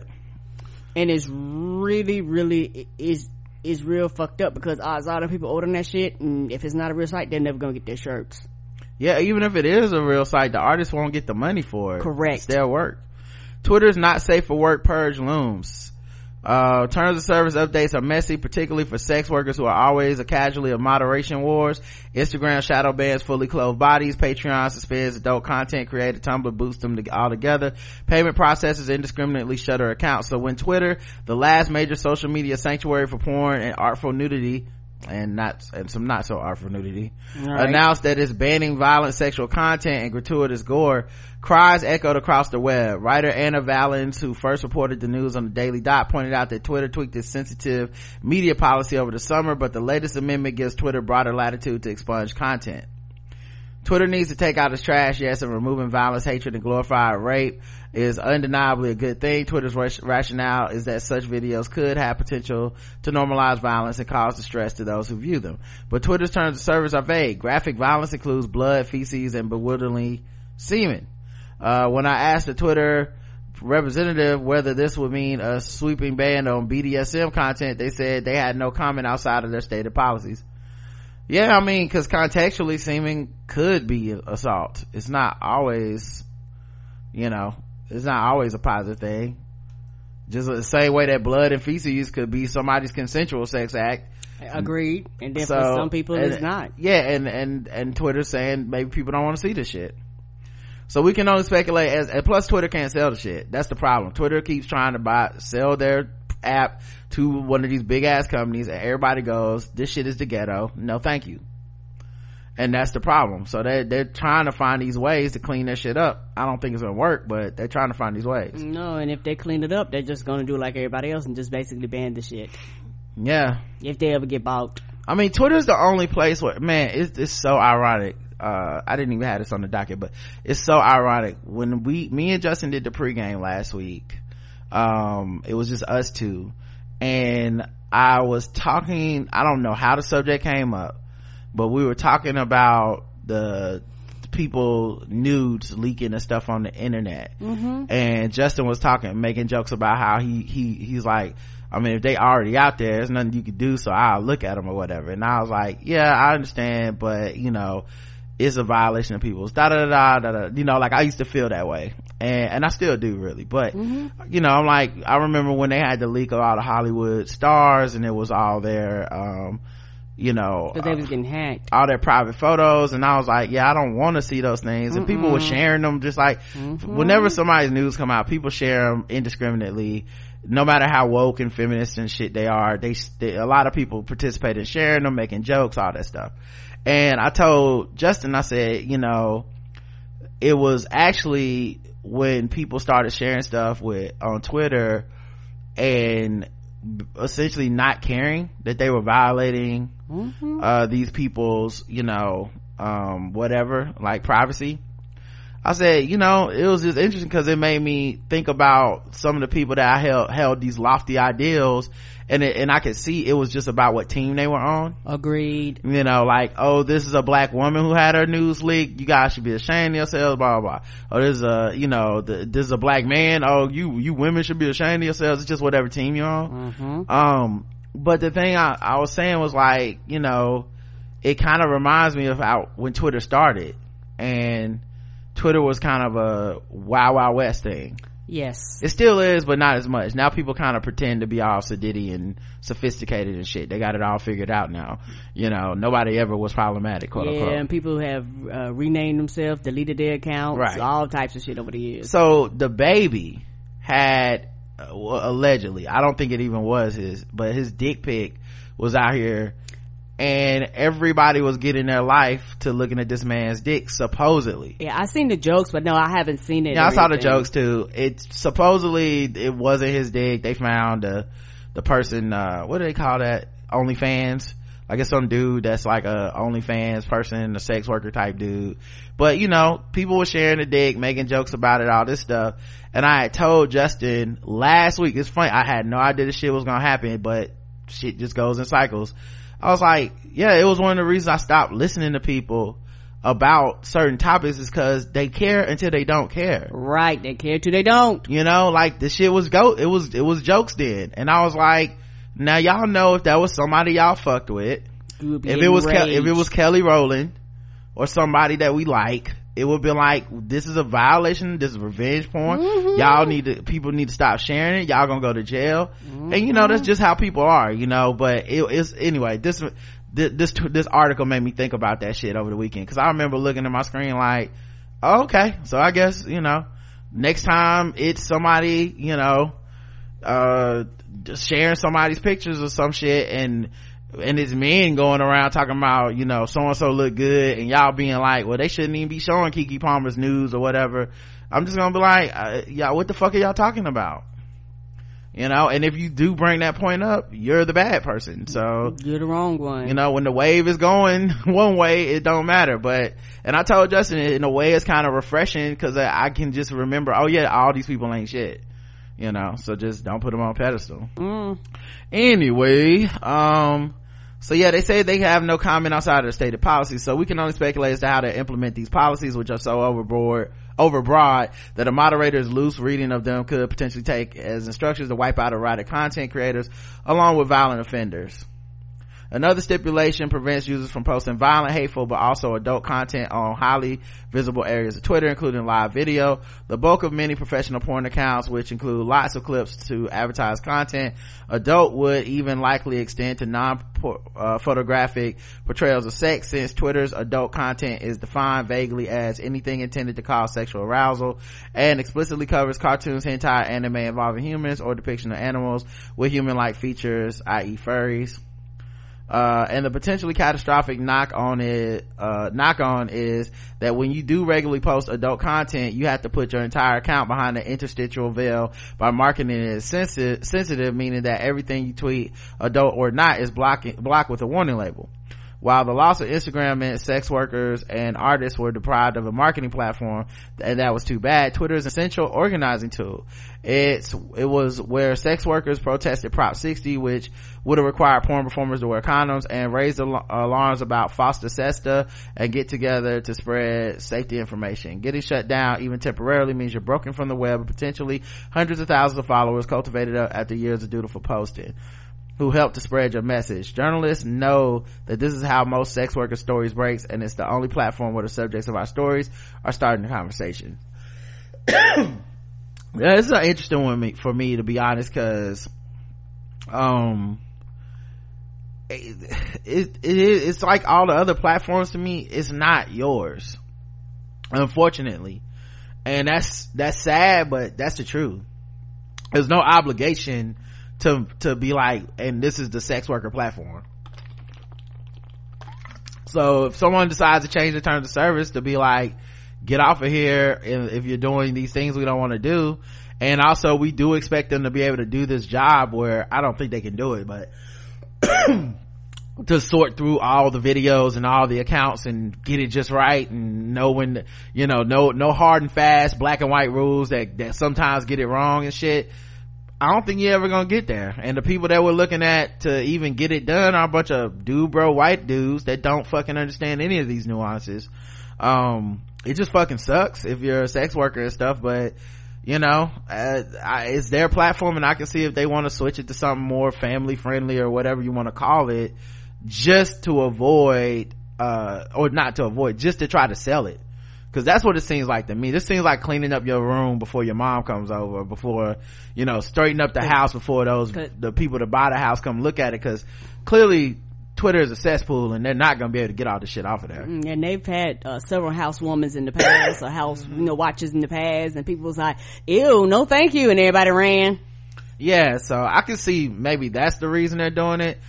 And it's really, really is is real fucked up because odds are the people ordering that shit, and if it's not a real site, they're never gonna get their shirts. Yeah, even if it is a real site, the artist won't get the money for it. Correct. It's their work. Twitter's not safe for work purge looms. Uh, terms of service updates are messy, particularly for sex workers who are always a casualty of moderation wars. Instagram shadow bans fully clothed bodies. Patreon suspends adult content created. Tumblr boosts them to, all together. Payment processors indiscriminately shutter accounts. So when Twitter, the last major social media sanctuary for porn and artful nudity, and not and some not so artful nudity, right, announced that it's banning violent sexual content and gratuitous gore, cries echoed across the web. Writer Anna Valens, who first reported the news on the Daily Dot, pointed out that Twitter tweaked its sensitive media policy over the summer, but the latest amendment gives Twitter broader latitude to expunge content. Twitter needs to take out its trash, yes, and removing violence, hatred, and glorified rape is undeniably a good thing. Twitter's rationale is that such videos could have potential to normalize violence and cause distress to those who view them. But Twitter's terms of service are vague. Graphic violence includes blood, feces, and bewilderingly semen. Uh, when I asked the Twitter representative whether this would mean a sweeping ban on B D S M content, they said they had no comment outside of their stated policies. Yeah, I mean, because contextually seeming could be assault. It's not always, you know, it's not always a positive thing. Just the same way that blood and feces could be somebody's consensual sex act. Agreed. And then so, for some people and, it's not. Yeah, and and and Twitter's saying maybe people don't want to see this shit. So we can only speculate as, and plus Twitter can't sell the shit. That's the problem. Twitter keeps trying to buy, sell their app to one of these big ass companies and everybody goes, this shit is the ghetto. No, thank you. And that's the problem. So they they're trying to find these ways to clean their shit up. I don't think it's gonna work, but they're trying to find these ways. No, and if they clean it up, they're just gonna do like everybody else and just basically ban the shit. Yeah. If they ever get bought. I mean, Twitter's the only place where, man, it's, it's so ironic. Uh, I didn't even have this on the docket, but it's so ironic. When we, me and Justin did the pregame last week, um, it was just us two. And I was talking, I don't know how the subject came up, but we were talking about the people nudes leaking and stuff on the internet. Mm-hmm. And Justin was talking, making jokes about how he, he, he's like, I mean, if they already out there, there's nothing you can do, so I'll look at them or whatever. And I was like, yeah, I understand, but you know, it's a violation of people's da da da da da. You know, like I used to feel that way, and and I still do really. But mm-hmm. you know, I'm like, I remember when they had the leak of all the Hollywood stars, and it was all their, um, you know, because they was getting hacked, all their private photos, and I was like, yeah, I don't want to see those things. Mm-mm. And people were sharing them, just like mm-hmm. whenever somebody's news come out, people share them indiscriminately. No matter how woke and feminist and shit they are, they, they a lot of people participate in sharing them, making jokes, all that stuff. And I told Justin, I said, you know, it was actually when people started sharing stuff with on Twitter and essentially not caring that they were violating mm-hmm. uh these people's, you know, um whatever, like privacy. I said, you know, it was just interesting because it made me think about some of the people that I held held these lofty ideals, and it, and I could see it was just about what team they were on. Agreed. You know, like, oh, this is a black woman who had her news leaked, you guys should be ashamed of yourselves, blah blah blah. Oh, this is a, you know, the, this is a black man, oh, you you women should be ashamed of yourselves. It's just whatever team you're on. Mm-hmm. um but the thing I, I was saying was, like, you know, it kind of reminds me of how when Twitter started, and Twitter was kind of a Wild Wild West thing. Yes, it still is, but not as much. Now people kind of pretend to be all sedity and sophisticated and shit. They got it all figured out now. You know, nobody ever was problematic, quote yeah, unquote. and people have uh, renamed themselves, deleted their accounts, right, all types of shit over the years. So the baby had uh, allegedly, I don't think it even was his, but his dick pic was out here, and everybody was getting their life to looking at this man's dick, supposedly. Yeah, I seen the jokes, but no, I haven't seen it. Yeah, I saw the jokes too. It supposedly it wasn't his dick. They found the the person, uh what do they call that, OnlyFans, I guess some dude that's like a OnlyFans person, a sex worker type dude. But you know, people were sharing the dick, making jokes about it, all this stuff. And I had told Justin last week, it's funny, I had no idea this shit was gonna happen, but shit just goes in cycles. I was like, yeah, it was one of the reasons I stopped listening to people about certain topics, is because they care until they don't care. Right, they care till they don't. You know, like the shit was go it was it was jokes then, and I was like, now y'all know if that was somebody y'all fucked with, if it was Ke- if it was Kelly Rowland or somebody that we like, it would be like, this is a violation, this is revenge porn. Mm-hmm. Y'all need to, people need to stop sharing it, y'all gonna go to jail. Mm-hmm. And you know, that's just how people are, you know. But it is, anyway, this this this article made me think about that shit over the weekend, because I remember looking at my screen like, oh, okay, so I guess, you know, next time it's somebody, you know, uh just sharing somebody's pictures or some shit, and and it's men going around talking about, you know, so and so look good, and y'all being like, well, they shouldn't even be showing Keke Palmer's news or whatever. I'm just gonna be like, uh, yeah, what the fuck are y'all talking about? You know, and if you do bring that point up, you're the bad person. So you're the wrong one. You know, when the wave is going one way, it don't matter. But, and I told Justin, in a way, it's kind of refreshing, because I, I can just remember, oh yeah, all these people ain't shit. You know, so just don't put them on a pedestal. Mm. Anyway, um, so yeah, they say they have no comment outside of the stated policy, so we can only speculate as to how to implement these policies, which are so overboard, overbroad that a moderator's loose reading of them could potentially take as instructions to wipe out erotic content creators along with violent offenders. Another stipulation prevents users from posting violent, hateful, but also adult content on highly visible areas of Twitter, including live video. The bulk of many professional porn accounts, which include lots of clips to advertise content, adult would even likely extend to non-photographic uh, portrayals of sex, since Twitter's adult content is defined vaguely as anything intended to cause sexual arousal, and explicitly covers cartoons, hentai, anime involving humans, or depiction of animals with human-like features, that is furries. Uh, and the potentially catastrophic knock on it, uh, knock on is that when you do regularly post adult content, you have to put your entire account behind the interstitial veil by marketing it as sensitive, sensitive, meaning that everything you tweet, adult or not, is blocked, blocked with a warning label. While the loss of Instagram meant sex workers and artists were deprived of a marketing platform, and that was too bad, Twitter is an essential organizing tool. It's, it was where sex workers protested Prop sixty, which would have required porn performers to wear condoms, and raised al- alarms about foster cesta and get together to spread safety information. Getting shut down, even temporarily, means you're broken from the web, and potentially hundreds of thousands of followers cultivated after years of dutiful posting, who helped to spread your message. Journalists know that this is how most sex worker stories breaks, and it's the only platform where the subjects of our stories are starting the conversation. Yeah, this is an interesting one for me, to be honest, because um it, it, it it's like all the other platforms to me, it's not yours, unfortunately, and that's that's sad, but that's the truth. There's no obligation to to be like, and this is the sex worker platform. So if someone decides to change the terms of service to be like, get off of here if you're doing these things we don't want to do, and also we do expect them to be able to do this job, where I don't think they can do it, but to sort through all the videos and all the accounts and get it just right and know when to, you know, no no hard and fast black and white rules that that sometimes get it wrong and shit. I don't think you're ever gonna get there. And the people that we're looking at to even get it done are a bunch of dude bro white dudes that don't fucking understand any of these nuances. Um it just fucking sucks if you're a sex worker and stuff, but you know, uh, I, it's their platform, and I can see if they want to switch it to something more family friendly or whatever you want to call it, just to avoid uh or not to avoid, just to try to sell it, because that's what it seems like to me. This seems like cleaning up your room before your mom comes over, before, you know, straighten up the house before those the people that buy the house come look at it, because clearly Twitter is a cesspool and they're not gonna be able to get all this shit off of there. And they've had uh, several housewomen in the past or house you know watchers in the past, and people was like, ew, no thank you, and everybody ran. Yeah, so I can see maybe that's the reason they're doing it.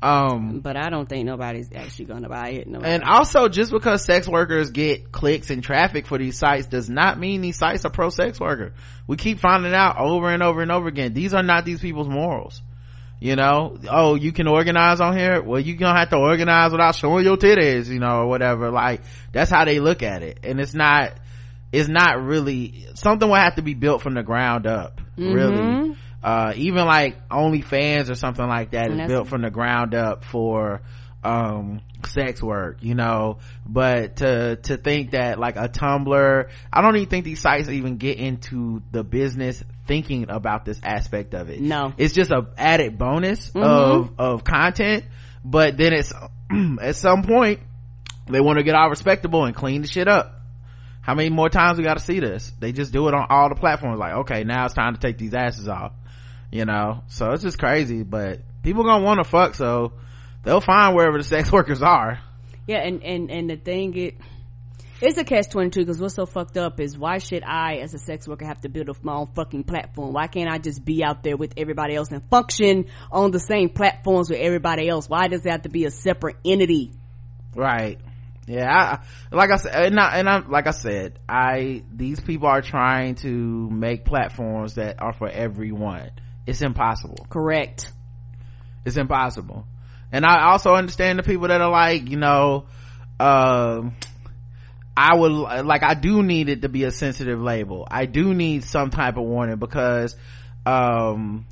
Um but I don't think nobody's actually gonna buy it. Nobody. And also, just because sex workers get clicks and traffic for these sites does not mean these sites are pro sex worker. We keep finding out over and over and over again, these are not these people's morals. You know, oh, you can organize on here, well, you're gonna have to organize without showing your titties, you know, or whatever. Like, that's how they look at it. And it's not it's not really something will have to be built from the ground up. Mm-hmm. Really, uh even like OnlyFans or something like that is built from the ground up for um sex work, you know. But to to think that like a Tumblr, I don't even think these sites even get into the business thinking about this aspect of it. No, it's just a added bonus mm-hmm. of of content. But then it's at some point they want to get all respectable and clean the shit up. How many more times we got to see this? They just do it on all the platforms, like, okay, now it's time to take these asses off, you know. So it's just crazy, but people gonna want to fuck, so they'll find wherever the sex workers are. Yeah, and and and the thing, it it's a catch twenty-two, because what's so fucked up is, why should I as a sex worker have to build up my own fucking platform? Why can't I just be out there with everybody else and function on the same platforms with everybody else? Why does it have to be a separate entity? Right. Yeah, I, like I said, and I, and I like I said, I these people are trying to make platforms that are for everyone. It's impossible. Correct. It's impossible. And I also understand the people that are like, you know, uh, I would like I do need it to be a sensitive label. I do need some type of warning, because um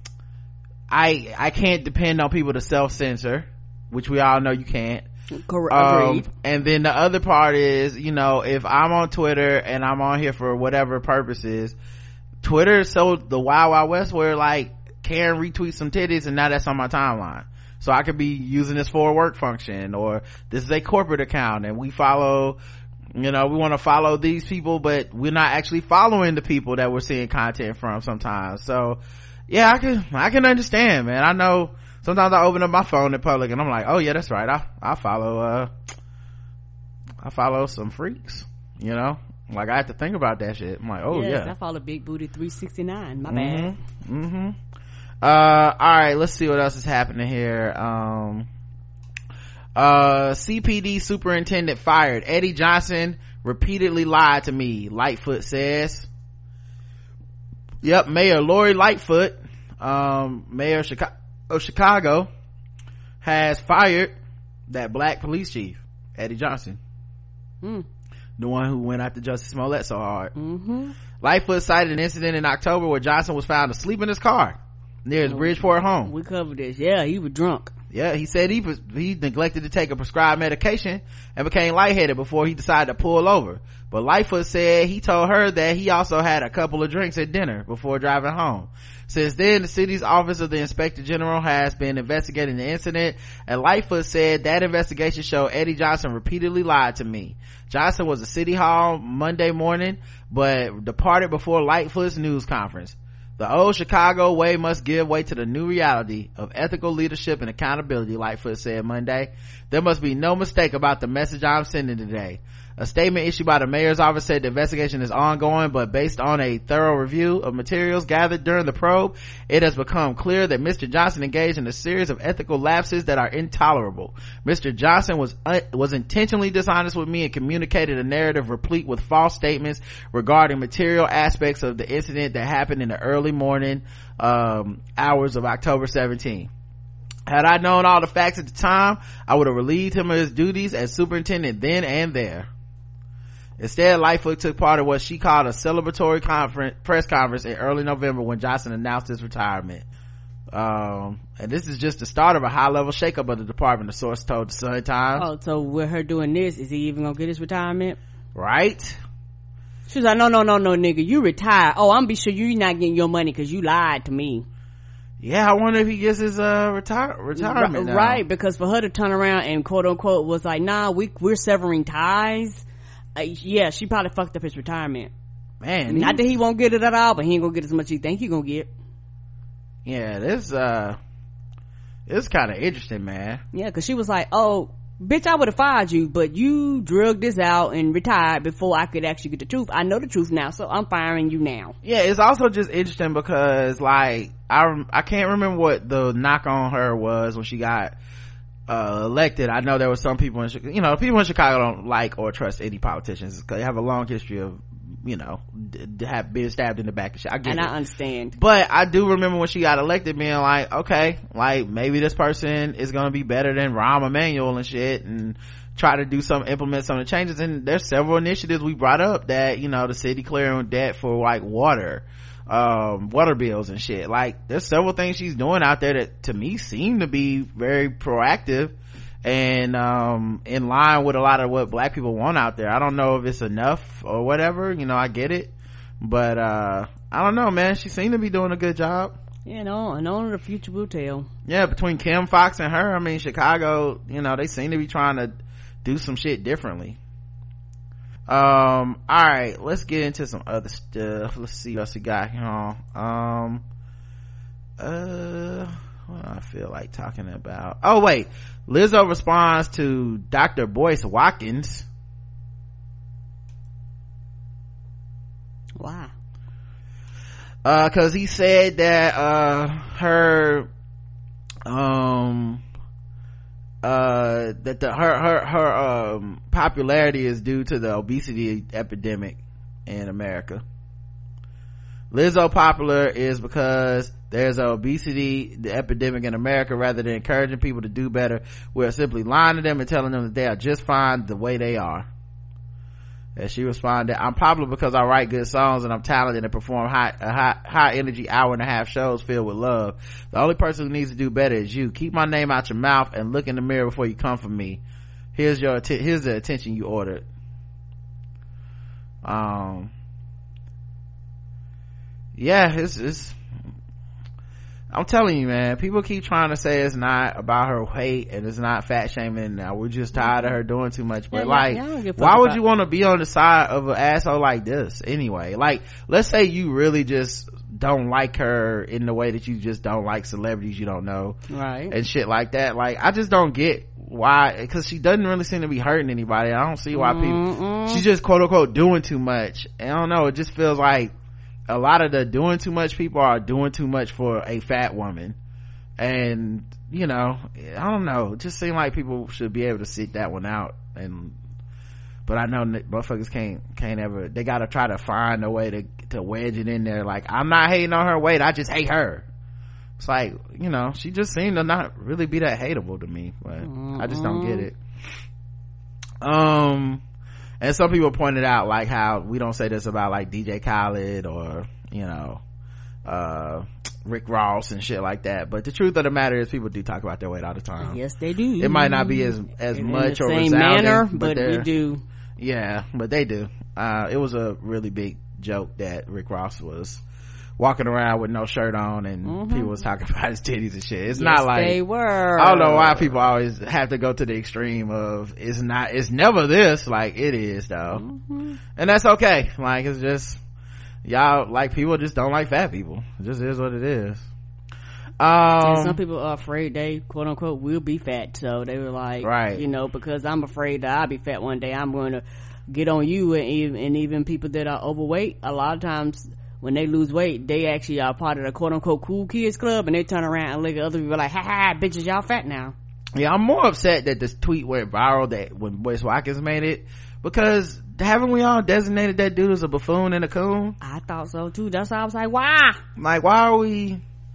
I I can't depend on people to self-censor, which we all know you can't. Correct. Um, and then the other part is, you know, if I'm on Twitter and I'm on here for whatever purposes, Twitter is so the wild wild west where like Karen retweets some titties and now that's on my timeline. So I could be using this for a work function, or this is a corporate account and we follow, you know, we want to follow these people, but we're not actually following the people that we're seeing content from sometimes. So yeah, I can, I can understand, man. I know sometimes I open up my phone in public and I'm like, oh yeah, that's right. I, I follow, uh, I follow some freaks, you know, like I have to think about that shit. I'm like, oh yes, yeah. I follow Big Booty three sixty-nine. My mm-hmm. bad. Mm-hmm. Uh, all right, let's see what else is happening here. Um, uh, C P D superintendent fired. Eddie Johnson repeatedly lied to me, Lightfoot says. Yep, Mayor Lori Lightfoot, um, mayor of Chicago, of Chicago has fired that black police chief, Eddie Johnson. Mm. The one who went after Justice Smollett so hard. Mm-hmm. Lightfoot cited an incident in October where Johnson was found asleep in his car near his Bridgeport home. We covered this. Yeah, he was drunk. Yeah, he said he was, he neglected to take a prescribed medication and became lightheaded before he decided to pull over. But Lightfoot said he told her that he also had a couple of drinks at dinner before driving home. Since then, the city's office of the inspector general has been investigating the incident, and Lightfoot said that investigation showed Eddie Johnson repeatedly lied to me. Johnson was at City Hall Monday morning, but departed before Lightfoot's news conference. The old Chicago way must give way to the new reality of ethical leadership and accountability, Lightfoot said Monday. There must be no mistake about the message I'm sending today. A statement issued by the mayor's office said the investigation is ongoing, but based on a thorough review of materials gathered during the probe, it has become clear that Mister Johnson engaged in a series of ethical lapses that are intolerable. Mister Johnson was uh, was intentionally dishonest with me and communicated a narrative replete with false statements regarding material aspects of the incident that happened in the early morning um, hours of October seventeenth. Had I known all the facts at the time, I would have relieved him of his duties as superintendent then and there. Instead, Lightfoot took part in what she called a celebratory conference, press conference in early November when Johnson announced his retirement. Um, and this is just the start of a high-level shakeup of the department, the source told the Sun Times. Oh, so with her doing this, is he even gonna get his retirement? Right? She was like, no, no, no, no, nigga, you retired. Oh, I'm be sure you're not getting your money because you lied to me. Yeah, I wonder if he gets his uh retire retirement now. Right, because for her to turn around and quote unquote was like, nah, we we're severing ties. Uh, yeah, she probably fucked up his retirement. Man, not that he won't get it at all, but he ain't gonna get as much as you think he gonna get. Yeah, this uh, it's kind of interesting, man. Yeah, because she was like, oh, bitch, I would have fired you, but you drugged this out and retired before I could actually get the truth. I know the truth now, so I'm firing you now. Yeah, it's also just interesting because, like, I I can't remember what the knock on her was when she got uh elected. I know there were some people in Chicago, you know, people in Chicago don't like or trust any politicians because they have a long history of, you know, d- d- have been stabbed in the back of shit. I get and it. I understand, but I do remember when she got elected being like, okay, like maybe this person is gonna be better than Rahm Emanuel and shit, and try to do some implement some of the changes. And there's several initiatives we brought up that, you know, the city clearing debt for like water um water bills and shit. Like there's several things she's doing out there that to me seem to be very proactive and um in line with a lot of what black people want out there. I don't know if it's enough or whatever, you know, I get it, but uh I don't know, man. She seemed to be doing a good job. You know, and only the future will tell. Yeah, between Kim Fox and her, I mean, Chicago, you know, they seem to be trying to do some shit differently. Um all right, let's get into some other stuff. Let's see what else we got here. Um uh what do I feel like talking about? Oh wait, Lizzo responds to Doctor Boyce Watkins. Why? Uh cause he said that uh her um uh that the her her her um popularity is due to the obesity epidemic in America. Lizzo popular is because there's an obesity epidemic in America. Rather than encouraging people to do better, we're simply lying to them and telling them that they are just fine the way they are. And she responded, I'm popular because I write good songs and I'm talented and perform high, uh, high, high energy hour and a half shows filled with love. The only person who needs to do better is you. Keep my name out your mouth and look in the mirror before you come for me. Here's your, att- here's the attention you ordered. Um, yeah, it's, it's, I'm telling you, man, people keep trying to say it's not about her weight and it's not fat shaming. Now we're just tired of her doing too much. But yeah, like, yeah, yeah, why would you want to be on the side of an asshole like this anyway? Like, let's say you really just don't like her in the way that you just don't like celebrities you don't know, right? And shit like that. Like, I just don't get why, because she doesn't really seem to be hurting anybody. I don't see why people, Mm-mm. she's just quote unquote doing too much. I don't know, it just feels like a lot of the doing too much people are doing too much for a fat woman. And you know, I don't know, it just seems like people should be able to sit that one out. And but I know motherfuckers can't can't ever, they gotta try to find a way to to wedge it in there. Like, I'm not hating on her weight, I just hate her. It's like, you know, she just seemed to not really be that hateable to me, but mm-hmm. I just don't get it. Um and some people pointed out like how we don't say this about like D J Khaled or, you know, uh Rick Ross and shit like that, but the truth of the matter is people do talk about their weight all the time. Yes, they do. It might not be as as in much the or same resounding, manner, but, but we do. Yeah, but they do. Uh it was a really big joke that Rick Ross was walking around with no shirt on and mm-hmm. people was talking about his titties and shit. It's yes, not like they were. I don't know why people always have to go to the extreme of it's not, it's never this. Like, it is though. Mm-hmm. And that's okay. Like, it's just y'all, like, people just don't like fat people. It just is what it is. Um and some people are afraid they quote unquote will be fat, so they were like, right, you know, because I'm afraid that I'll be fat one day, I'm going to get on you. And even, and even people that are overweight, a lot of times when they lose weight, they actually are part of the quote unquote cool kids club, and they turn around and look at other people like, ha ha, bitches, y'all fat now. Yeah, I'm more upset that this tweet went viral that when Boyce Watkins made it, because haven't we all designated that dude as a buffoon and a coon? I thought so too. That's why I was like, why? Like, why are we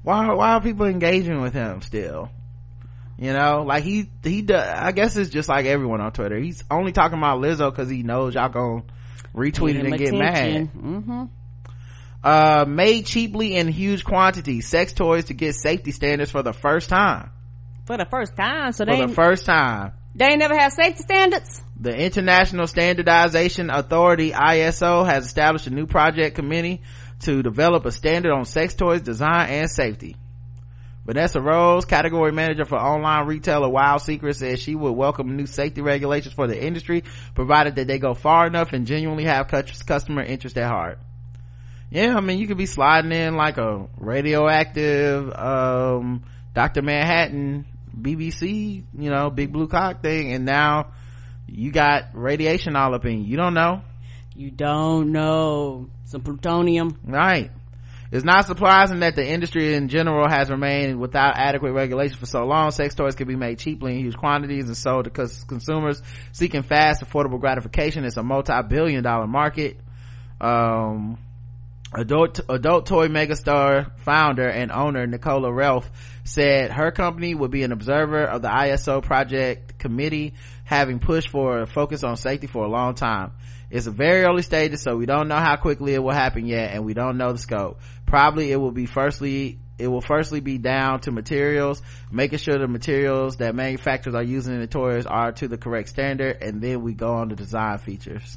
why why are people engaging with him still? You know, like he he does, I guess it's just like everyone on Twitter. He's only talking about Lizzo because he knows y'all gonna retweet it and get mad. Mm-hmm. Uh, made cheaply in huge quantities, sex toys to get safety standards for the first time. For the first time, so For they the first time. They ain't never had safety standards? The International Standardization Authority, I S O, has established a new project committee to develop a standard on sex toys design and safety. Vanessa Rose, category manager for online retailer Wild Secrets, says she would welcome new safety regulations for the industry, provided that they go far enough and genuinely have customer interest at heart. Yeah, I mean, you could be sliding in like a radioactive, um, Doctor Manhattan, B B C, you know, big blue cock thing, and now you got radiation all up in you. You don't know. You don't know. Some plutonium. Right. It's not surprising that the industry in general has remained without adequate regulation for so long. Sex toys can be made cheaply in huge quantities and sold to consumers seeking fast, affordable gratification. It's a multi-billion dollar market. Um, adult, adult toy megastar founder and owner Nicola Ralph said her company would be an observer of the I S O project committee, having pushed for a focus on safety for a long time. It's a very early stages, so we don't know how quickly it will happen yet, and we don't know the scope. Probably it will be firstly, it will firstly be down to materials, making sure the materials that manufacturers are using in the toys are to the correct standard, and then we go on to design features.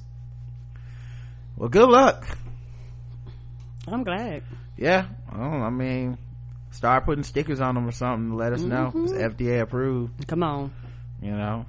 Well, good luck. I'm glad. Yeah, oh, I mean, start putting stickers on them or something to let us know. Mm-hmm. It's F D A approved. Come on. You know,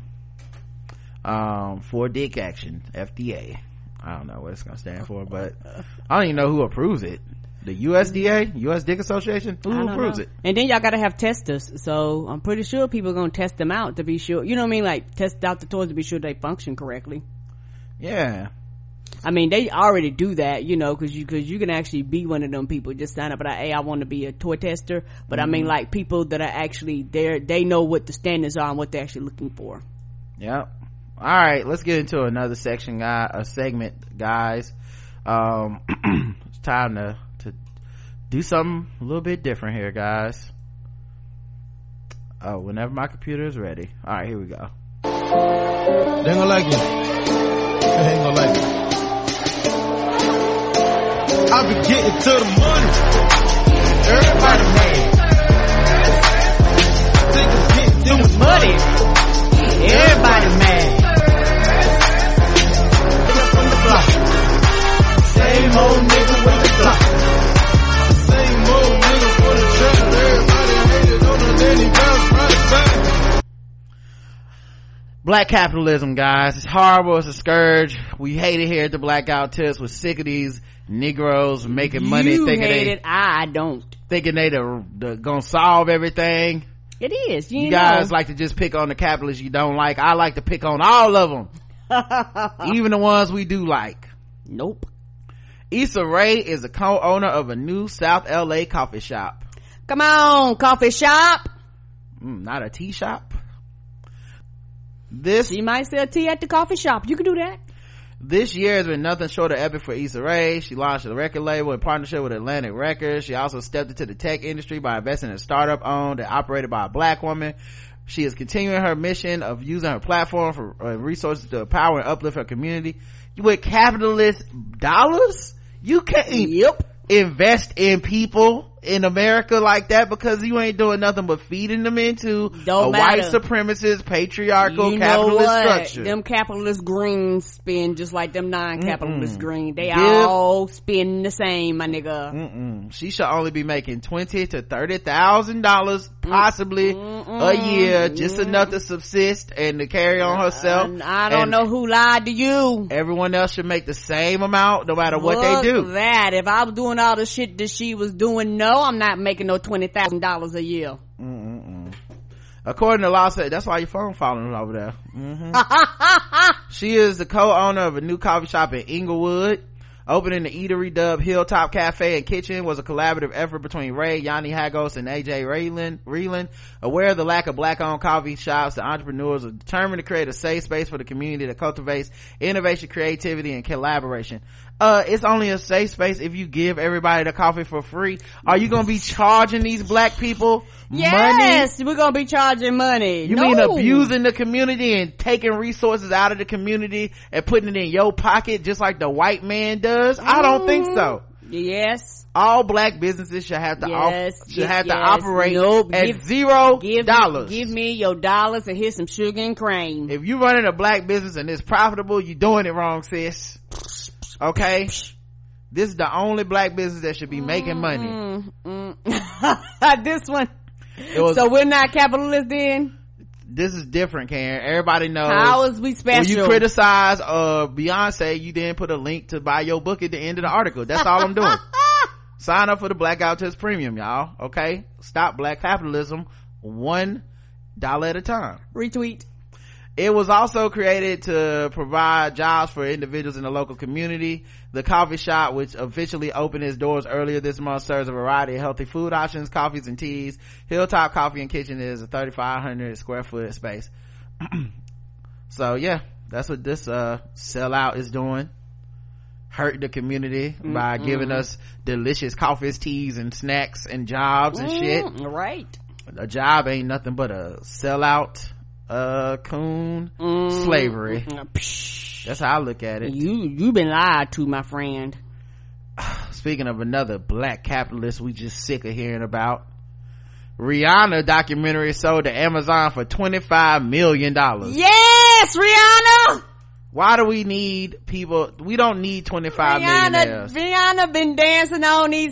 um, for dick action, F D A. I don't know what it's gonna stand for, but I don't even know who approves it. The U S D A, U S Dick Association, who approves know. it? And then y'all gotta have testers, so I'm pretty sure people are gonna test them out to be sure, you know what I mean, like test out the toys to be sure they function correctly. Yeah, I mean, they already do that, you know, because you because you can actually be one of them people. Just sign up, but I, hey, I want to be a toy tester. But mm-hmm. I mean, like people that are actually there, they know what the standards are and what they're actually looking for. Yep. All right, let's get into another section, guy, a segment, guys. Um, it's time to to do something a little bit different here, guys. Oh, whenever my computer is ready. All right, here we go. They ain't gonna like me. They ain't gonna like me. I be getting to the money. Everybody mad. Niggas getting to the money. Everybody mad. From the block. Same old nigga with the block. Same old nigga for the trap. Everybody hated on the Lenny Bounce right back. Black capitalism, guys. It's horrible. It's a scourge. We hate it here at the Blackout Tips. We're sick of these Negroes making money, you thinking hate they it. I don't. thinking they the, the gonna solve everything. It is. You, You know. guys like to just pick on the capitalists you don't like. I like to pick on all of them, even the ones we do like. Nope. Issa Rae is a co-owner of a new South L A coffee shop. Come on, coffee shop. Mm, not a tea shop. This You might sell tea at the coffee shop. You can do that. This year has been nothing short of epic for Issa Rae. She launched a record label in partnership with Atlantic Records. She also stepped into the tech industry by investing in a startup owned and operated by a black woman. She is continuing her mission of using her platform for uh, resources to empower and uplift her community. With capitalist dollars, you can't Yep. invest in people in America like that because you ain't doing nothing but feeding them into Don't a matter. white supremacist patriarchal You know capitalist what? structure. Them capitalist greens spin just like them non-capitalist Mm-mm. green. They Give- all spin the same, my nigga. Mm-mm. She should only be making twenty to thirty thousand dollars, possibly Mm-mm. a year, just enough to subsist and to carry on herself. I, I don't And know who lied to you. Everyone else should make the same amount, no matter what Fuck they do. that. If I was doing all the shit that she was doing, no, I'm not making no twenty thousand dollars a year. Mm-mm. According to law, that's why your phone falling over there. Mm-hmm. She is the co-owner of a new coffee shop in Inglewood. Opening the eatery dubbed Hilltop Cafe and Kitchen was a collaborative effort between Ray, Yanni Hagos, and A J Reeland. Reeland. Aware of the lack of black-owned coffee shops, the entrepreneurs are determined to create a safe space for the community that cultivates innovation, creativity, and collaboration. Uh, it's only a safe space if you give everybody the coffee for free. Are you gonna be charging these black people yes, money? We're gonna be charging money. You no. mean abusing the community and taking resources out of the community and putting it in your pocket just like the white man does? I don't think so. Yes. All black businesses should have to yes, op- should yes, have yes. to operate nope. at give, zero give, dollars. Give me your dollars and here's some sugar and cream. If you running a black business and it's profitable, you're doing it wrong, sis. Okay? This is the only black business that should be making money. Mm, mm. This one. Was, so we're not capitalists then? This is different, Karen. Everybody knows. How is we special? When you criticize uh Beyonce, you then put a link to buy your book at the end of the article. That's all I'm doing. Sign up for the Blackout Test Premium, y'all. Okay? Stop black capitalism one dollar at a time. Retweet. It was also created to provide jobs for individuals in the local community. The coffee shop, which officially opened its doors earlier this month, serves a variety of healthy food options, coffees, and teas. Hilltop Coffee and Kitchen is a thirty-five hundred square foot space. So yeah, that's what this uh sellout is doing. Hurt the community mm-hmm. by giving us delicious coffees, teas, and snacks and jobs and mm, shit. Right. A job ain't nothing but a sellout uh coon mm. slavery. That's how I look at it. You you been lied to, my friend. Speaking of another black capitalist we just sick of hearing about, Rihanna documentary sold to Amazon for twenty-five million dollars. Yes, Rihanna. Why do we need people? We don't need twenty-five Rihanna, millionaires. Rihanna been dancing on these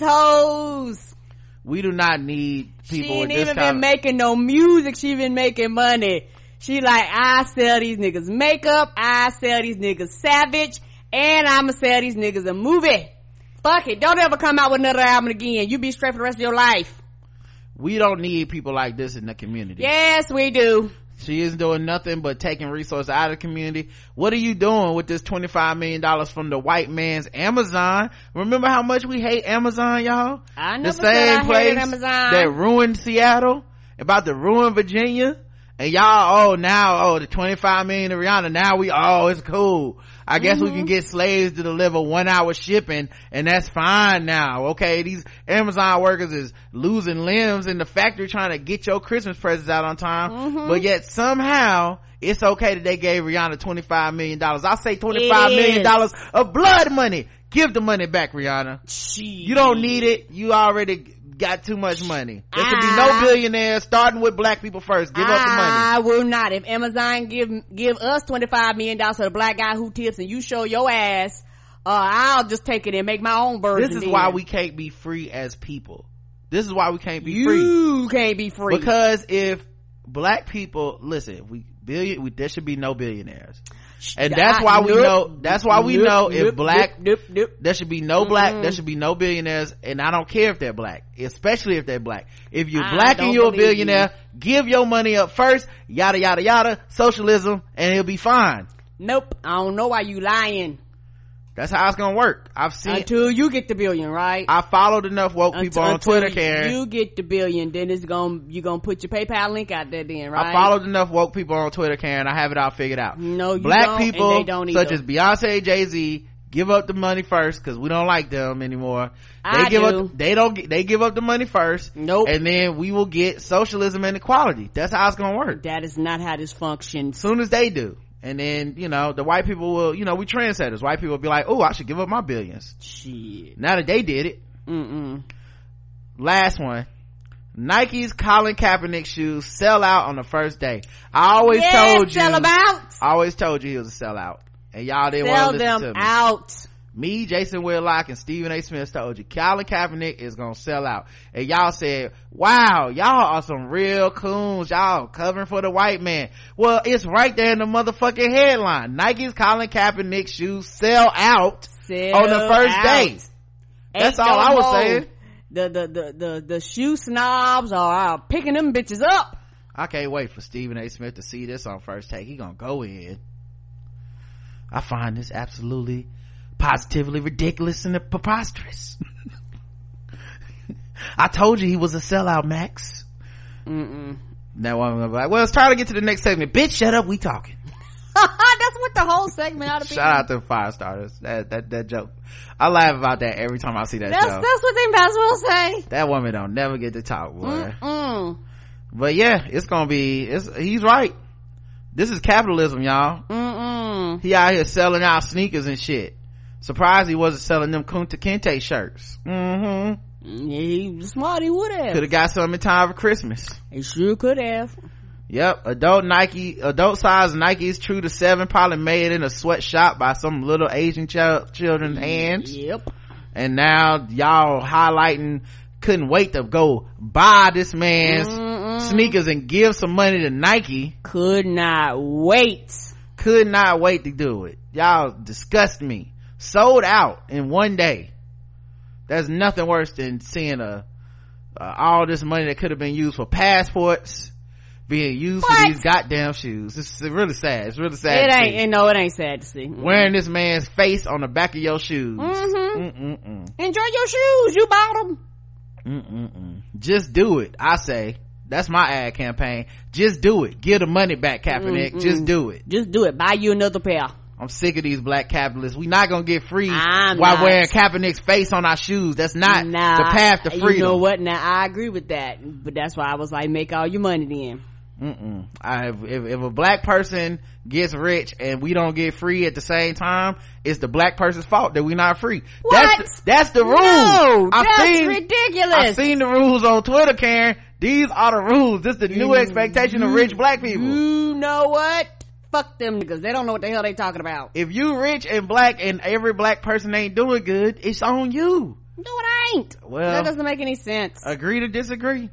hoes. We do not need people she with ain't this even kind been of- making no music. She been making money. She like, I sell these niggas makeup, I sell these niggas Savage, and I'ma sell these niggas a movie. Fuck it. Don't ever come out with another album again. You be straight for the rest of your life. We don't need people like this in the community. Yes, we do. She isn't doing nothing but taking resources out of the community. What are you doing with this twenty-five million dollars from the white man's Amazon? Remember how much we hate Amazon, y'all? I never the same said I place hated Amazon. that ruined Seattle, about to ruin Virginia. And y'all, oh, now, oh, the twenty-five million to Rihanna, now we, oh, it's cool. I guess mm-hmm. we can get slaves to deliver one hour shipping, and that's fine now. Okay, these Amazon workers is losing limbs in the factory trying to get your Christmas presents out on time, mm-hmm. but yet somehow it's okay that they gave Rihanna twenty-five million dollars. I'll say twenty-five million dollars of blood money. Give the money back, Rihanna. Jeez. You don't need it. You already got too much money. There should be I, no billionaires, starting with black people first. Give I up the money. I will not. If Amazon give give us twenty-five million dollars for the black guy who tips and you show your ass, uh I'll just take it and make my own version. This is then. why we can't be free as people. This is why we can't be you free. You can't be free. Because if black people, listen, we billion we, there should be no billionaires. And that's why we know that's why we know if black there should be no black there should be no billionaires, and I don't care if they're black, especially if they're black. If you're black and you're a billionaire, give your money up first, yada yada yada, socialism, and it'll be fine. Nope, I don't know why you lying. That's how it's gonna work. I've seen until you get the billion, right? I followed enough woke until, people on Twitter, Karen. You get the billion, then it's gonna you gonna put your PayPal link out there, then, right? I followed enough woke people on Twitter, Karen. I have it all figured out. No, you black don't, people and they don't such either. as Beyonce, Jay-Z, give up the money first because we don't like them anymore. They I give do. up. They don't. They give up the money first. Nope. And then we will get socialism and equality. That's how it's gonna work. That is not how this functions. As soon as they do. And then, you know, the white people will, you know, we trendsetters. White people will be like, oh, I should give up my billions. Shit. Now that they did it. Mm-mm. Last one. Nike's Colin Kaepernick shoes sell out on the first day. I always yes, told you. Sell them out. I always told you he was a sellout. And y'all didn't sell want to listen them to me. out. Me, Jason Whitlock, and Stephen A. Smith told you Colin Kaepernick is gonna sell out. And y'all said, wow, y'all are some real coons. Y'all covering for the white man. Well, it's right there in the motherfucking headline. Nike's Colin Kaepernick shoes sell out sell on the first out. day. That's Ain't all no I was more. saying. The, the, the, the, the shoe snobs are picking them bitches up. I can't wait for Stephen A. Smith to see this on First Take. He gonna go in. I find this absolutely positively ridiculous and preposterous. I told you he was a sellout, Max. Mm-mm. That woman gonna be like, well, it's time to get to the next segment. Bitch, shut up, we talking. That's what the whole segment ought to be. Shout out to fire starters. That that that joke. I laugh about that every time I see that that's, show. That's what they might as well say. That woman don't never get to talk, boy. Mm-mm. But yeah, it's gonna be, it's, he's right. This is capitalism, y'all. Mm-mm. He out here selling out sneakers and shit. Surprised he wasn't selling them Kunta Kinte shirts. Mm-hmm. Yeah, he was smart, he would have. Could have got some in time for Christmas. He sure could have. Yep, adult Nike, adult size Nikes true to seven, probably made in a sweatshop by some little Asian ch- children's hands. Yep. And now y'all highlighting, couldn't wait to go buy this man's Mm-mm. sneakers and give some money to Nike. Could not wait. Could not wait to do it. Y'all disgust me. Sold out in one day. There's nothing worse than seeing a, uh, all this money that could have been used for passports being used what? for these goddamn shoes. It's really sad. It's really sad. It to ain't, see. no, it ain't sad to see. Wearing this man's face on the back of your shoes. Mm-hmm. Mm-mm-mm. Enjoy your shoes. You bought them. Mm-mm-mm. Just do it. I say. That's my ad campaign. Just do it. Give the money back, Kaepernick. Mm-mm. Just do it. Just do it. Buy you another pair. I'm sick of these black capitalists. We not gonna get free I'm while not. wearing Kaepernick's face on our shoes. That's not nah, the path to freedom. You know what? Now I agree with that, but that's why I was like, make all your money then. Mm-mm. I, if, if a black person gets rich and we don't get free at the same time, it's the black person's fault that we're not free. What? That's the, that's the rule. No, I've that's seen, ridiculous. I've seen the rules on Twitter, Karen. These are the rules. This is the new you, expectation you, of rich black people. You know what? Fuck them niggas. They don't know what the hell they talking about. If you rich and black and every black person ain't doing good, it's on you. No, it ain't. Well, that doesn't make any sense. Agree to disagree.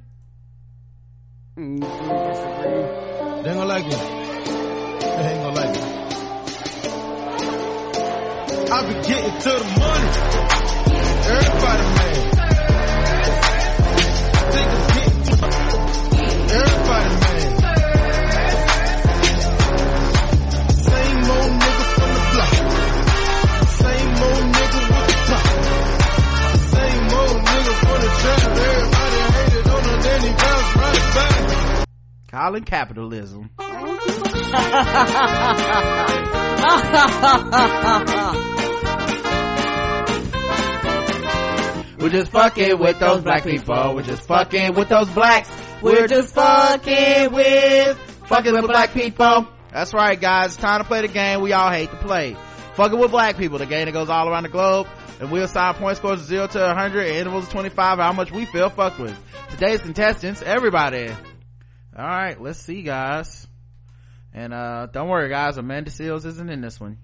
Mm, disagree. They ain't gonna like it. They ain't gonna like it. I be getting to the money. Everybody mad. Niggas getting to everybody mad. Same old nigga from the block. Same old nigga with the top. Same old nigga from the trap. Everybody hated on him, then he bounced right back. Calling capitalism. We're just fucking with those black people. We're just fucking with those blacks. We're just fucking with fucking with black people. That's right, guys. It's time to play the game we all hate to play. Fucking with black people, the game that goes all around the globe, and we'll assign point scores of zero to one hundred and intervals of twenty-five, how much we feel fucked with. Today's contestants, everybody. All right, let's see, guys. And uh don't worry, guys, Amanda Seals isn't in this one.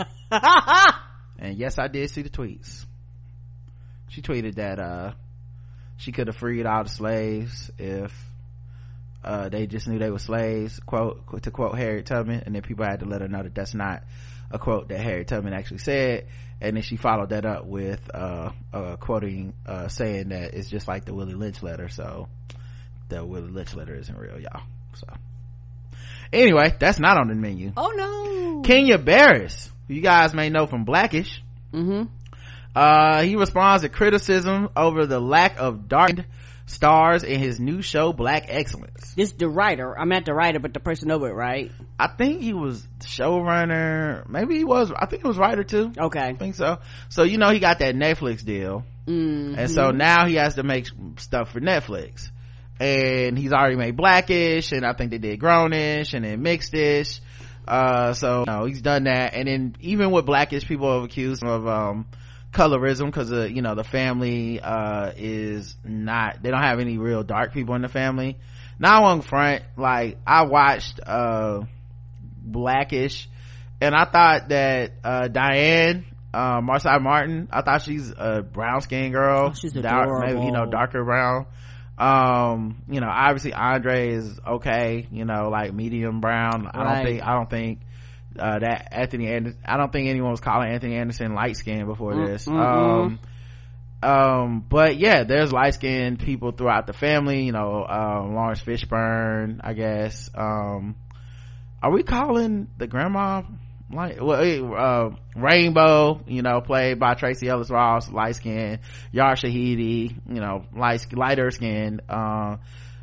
And yes, I did see the tweets. She tweeted that uh she could have freed all the slaves if uh they just knew they were slaves, quote, to quote Harriet Tubman, and then people had to let her know that that's not a quote that Harriet Tubman actually said. And then she followed that up with uh uh quoting uh saying that it's just like the Willie Lynch letter, so the Willie Lynch letter isn't real, y'all. So anyway, that's not on the menu. Oh no. Kenya Barris, who you guys may know from Blackish. Mm-hmm. Uh, he responds to criticism over the lack of dark stars in his new show Black Excellence. This the writer. I'm not the writer, but the person over it, right? I think he was the showrunner. Maybe he was. I think he was writer too. Okay. I think so. So, you know, he got that Netflix deal. Mm-hmm. And so now he has to make stuff for Netflix. And he's already made Blackish, and I think they did Grownish and then Mixedish. Uh, so, you know, he's done that. And then even with Blackish, people have accused him of, um, colorism, because uh, you know, the family uh is not, they don't have any real dark people in the family. Now on front, like, I watched uh Blackish, and I thought that uh Diane uh Marsai Martin, I thought she's a brown skinned girl. Oh, she's dark, adorable. maybe, you know, darker brown. Um you know, obviously Andre is okay, you know, like medium brown. I Right. don't think I don't think uh that Anthony Anderson, I don't think anyone was calling Anthony Anderson light skinned before this. Mm-mm. um um but yeah, there's light skinned people throughout the family, you know. um Lawrence Fishburne, I guess. Um are we calling the grandma like well, uh, Rainbow, you know, played by Tracy Ellis Ross, light skin. Yar Shahidi, you know, light lighter skin. Uh,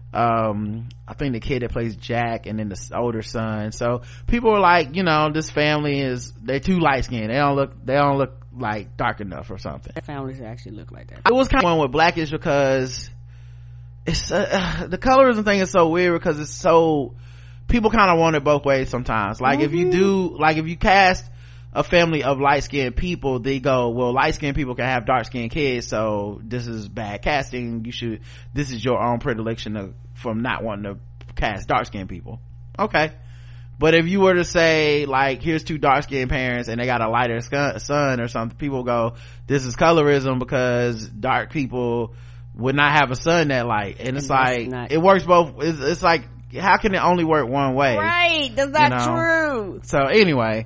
um, I think the kid that plays Jack, and then the older son. So people were like, you know, this family is they're too light skinned. They don't look they don't look like dark enough or something. Their families actually look like that. It was kind of one with Blackish because it's uh, the colorism thing is so weird because it's so. People kind of want it both ways sometimes. Like mm-hmm. if you do, like if you cast a family of light-skinned people, they go, well, light-skinned people can have dark-skinned kids, so this is bad casting. You should, this is your own predilection of, from not wanting to cast dark-skinned people. Okay. But if you were to say, like, here's two dark-skinned parents and they got a lighter son or something, people go, this is colorism because dark people would not have a son that light. And it's and like, not- it works both, it's, it's like, how can it only work one way? Right, that's not you know? True. So anyway,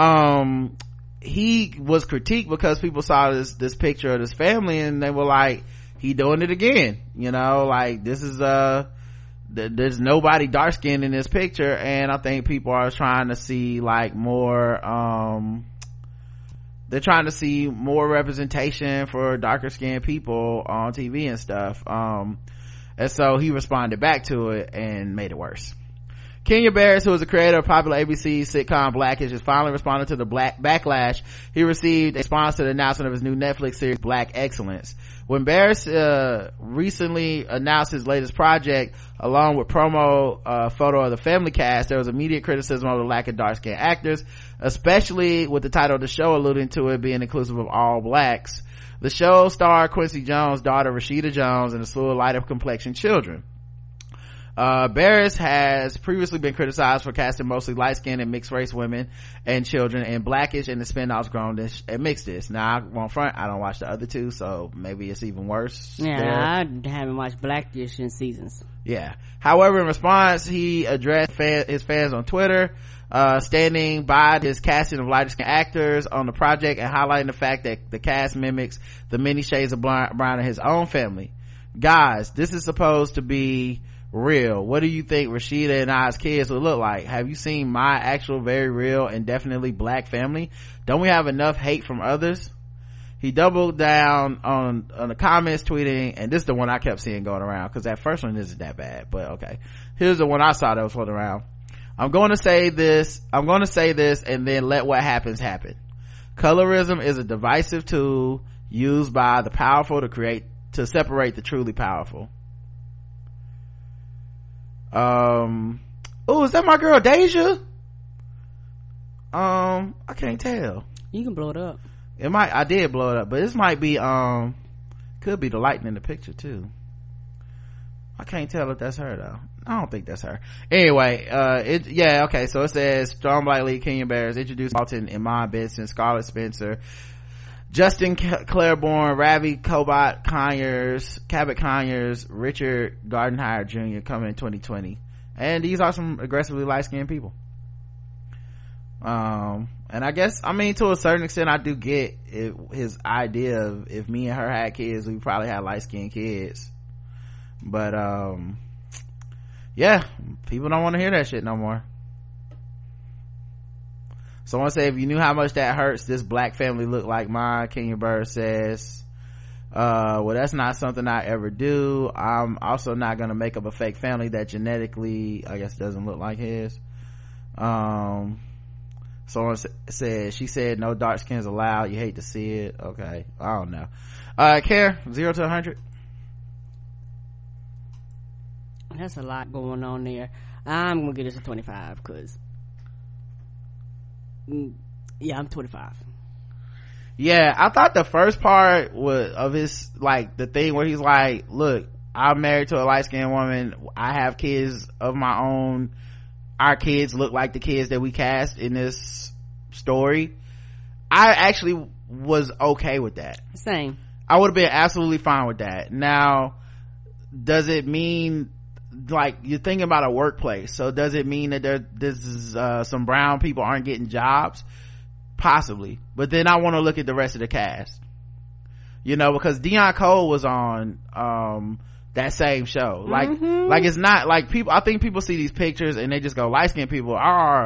um he was critiqued because people saw this this picture of this family and they were like, he doing it again, you know, like this is uh th- there's nobody dark skinned in this picture. And I think people are trying to see like more um they're trying to see more representation for darker skinned people on T V and stuff. um And so he responded back to it and made it worse. Kenya Barris, who is the creator of popular A B C sitcom Blackish, has finally responded to the black backlash he received in response to the announcement of his new Netflix series Black Excellence. When Barris uh, recently announced his latest project along with promo uh, photo of the family cast, there was immediate criticism of the lack of dark-skinned actors, especially with the title of the show alluding to it being inclusive of all blacks. The show starred Quincy Jones' daughter Rashida Jones and a slew of lighter complexion children. Uh, Barris has previously been criticized for casting mostly light-skinned and mixed-race women and children in Blackish and the spin-offs Grownish and Mixedish. Now, I won't front, I don't watch the other two, so maybe it's even worse. Yeah, there. I haven't watched Blackish in seasons. Yeah. However, in response, he addressed fan, his fans on Twitter, uh, standing by his casting of lighter-skinned actors on the project and highlighting the fact that the cast mimics the many shades of brown in his own family. Guys, this is supposed to be real. What do you think Rashida and I's kids would look like? Have you seen my actual very real and definitely black family? Don't we have enough hate from others? He doubled down on on the comments, tweeting, and this is the one I kept seeing going around because that first one isn't that bad, but okay. Here's the one I saw that was floating around. I'm going to say this, I'm going to say this and then let what happens happen. Colorism is a divisive tool used by the powerful to create, to separate the truly powerful. Um, oh, is that my girl Deja? Um, I can't tell. You can blow it up. It might, I did blow it up, but this might be, um, could be the lighting in the picture too. I can't tell if that's her though. I don't think that's her. Anyway, uh, it, yeah, okay, so it says Strong Black Lead, Kenya Barris introduced Alton, Iman Benson, Scarlett Spencer, Justin Claiborne, Ravi Cobot Conyers, Cabot Conyers, Richard Gardenhire Junior coming in twenty twenty. And these are some aggressively light-skinned people. Um, and I guess, I mean, to a certain extent, I do get it, his idea of if me and her had kids, we probably had light-skinned kids. But, um, yeah, people don't want to hear that shit no more. Someone said, if you knew how much that hurts, this black family looked like mine. Kenya Barris says, uh, well, that's not something I ever do. I'm also not going to make up a fake family that genetically, I guess, doesn't look like his. Um, someone said, she said, no dark skins allowed. You hate to see it. Okay. I don't know. Uh, Care, zero to a hundred. That's a lot going on there. I'm going to give this a twenty-five because yeah, I'm twenty-five. Yeah, I thought the first part was of his, like, the thing where he's like, look, I'm married to a light-skinned woman, I have kids of my own, our kids look like the kids that we cast in this story. I actually was okay with that. Same. I would have been absolutely fine with that. Now, does it mean, like, you're thinking about a workplace, so does it mean that there this is uh some brown people aren't getting jobs? Possibly. But then I want to look at the rest of the cast, you know, because Deion Cole was on um that same show. Like, mm-hmm. like it's not like people, I think people see these pictures and they just go, light skinned people are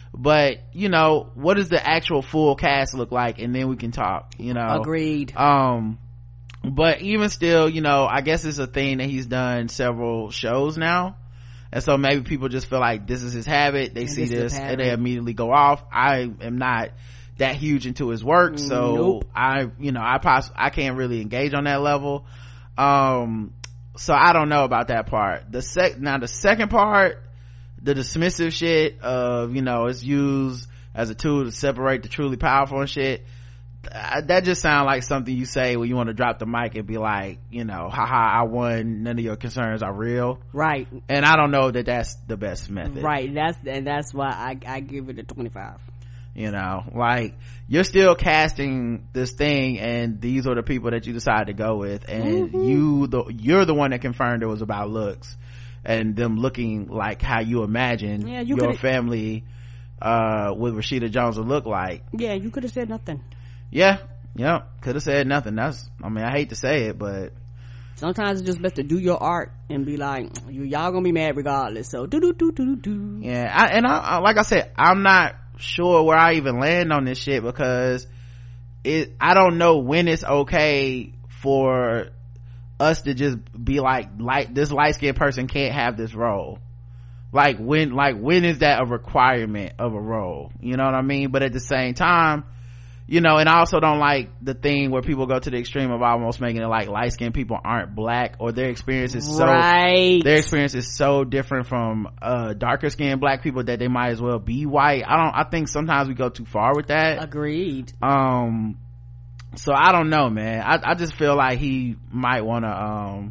but you know, what does the actual full cast look like, and then we can talk, you know. Agreed. Um but even still, you know, I guess it's a thing that he's done several shows now, and so maybe people just feel like this is his habit. They and see this, this and they immediately go off. I am not that huge into his work, so nope. I you know I poss- I can't really engage on that level. Um so I don't know about that part. The sec now the second part, the dismissive shit of, you know, it's used as a tool to separate the truly powerful and shit, that just sounds like something you say when you want to drop the mic and be like, you know, haha, I won, none of your concerns are real, right? And I don't know that that's the best method, right? That's and that's why I, I give it a twenty-five. You know, like, you're still casting this thing, and these are the people that you decide to go with, and mm-hmm. you the you're the one that confirmed it was about looks and them looking like how you imagine yeah, you your family uh with Rashida Jones would look like. Yeah, you could have said nothing. Yeah, yeah, could have said nothing. That's, I mean, I hate to say it, but sometimes it's just best to do your art and be like, you y'all gonna be mad regardless, so do do do do do. Yeah, I, and I, I like I said, I'm not sure where I even land on this shit, because it I don't know when it's okay for us to just be like, like this light-skinned person can't have this role. Like when like when is that a requirement of a role? You know what I mean? But at the same time, you know, and I also don't like the thing where people go to the extreme of almost making it like light-skinned people aren't black, or their experience is so right. their experience is so different from uh darker skinned black people that they might as well be white. I don't I think sometimes we go too far with that. Agreed. Um so I don't know, man. I, I just feel like he might want to um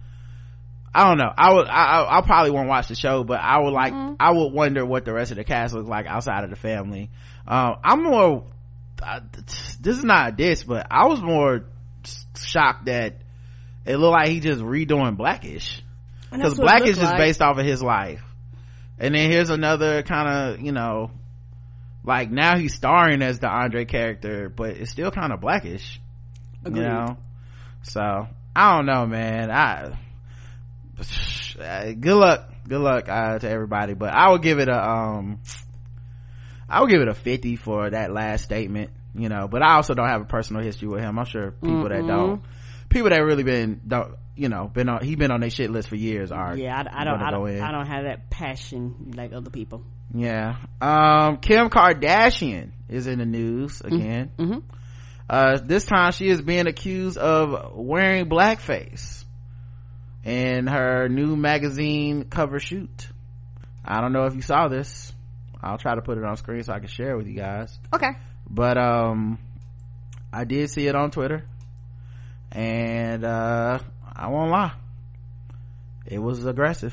I don't know. I would I I probably won't watch the show, but I would like mm-hmm. I would wonder what the rest of the cast looks like outside of the family. Um I'm more I, this is not a diss, but I was more shocked that it looked like he just redoing Blackish, because Blackish is like. based off of his life, and then here's another kind of, you know, like now he's starring as the Andre character, but it's still kind of Blackish. Agreed. You know, so I don't know, man. I good luck good luck uh, to everybody, but I would give it a um I would give it a fifty for that last statement, you know, but I also don't have a personal history with him. I'm sure people mm-hmm. that don't, people that really been, don't, you know, been on, he been on their shit list for years are. Yeah, I, I don't, I don't, I don't have that passion like other people. Yeah. Um, Kim Kardashian is in the news again. Mm-hmm. Uh, this time she is being accused of wearing blackface in her new magazine cover shoot. I don't know if you saw this. I'll try to put it on screen so I can share it with you guys. Okay. But um I did see it on Twitter, and uh I won't lie, it was aggressive.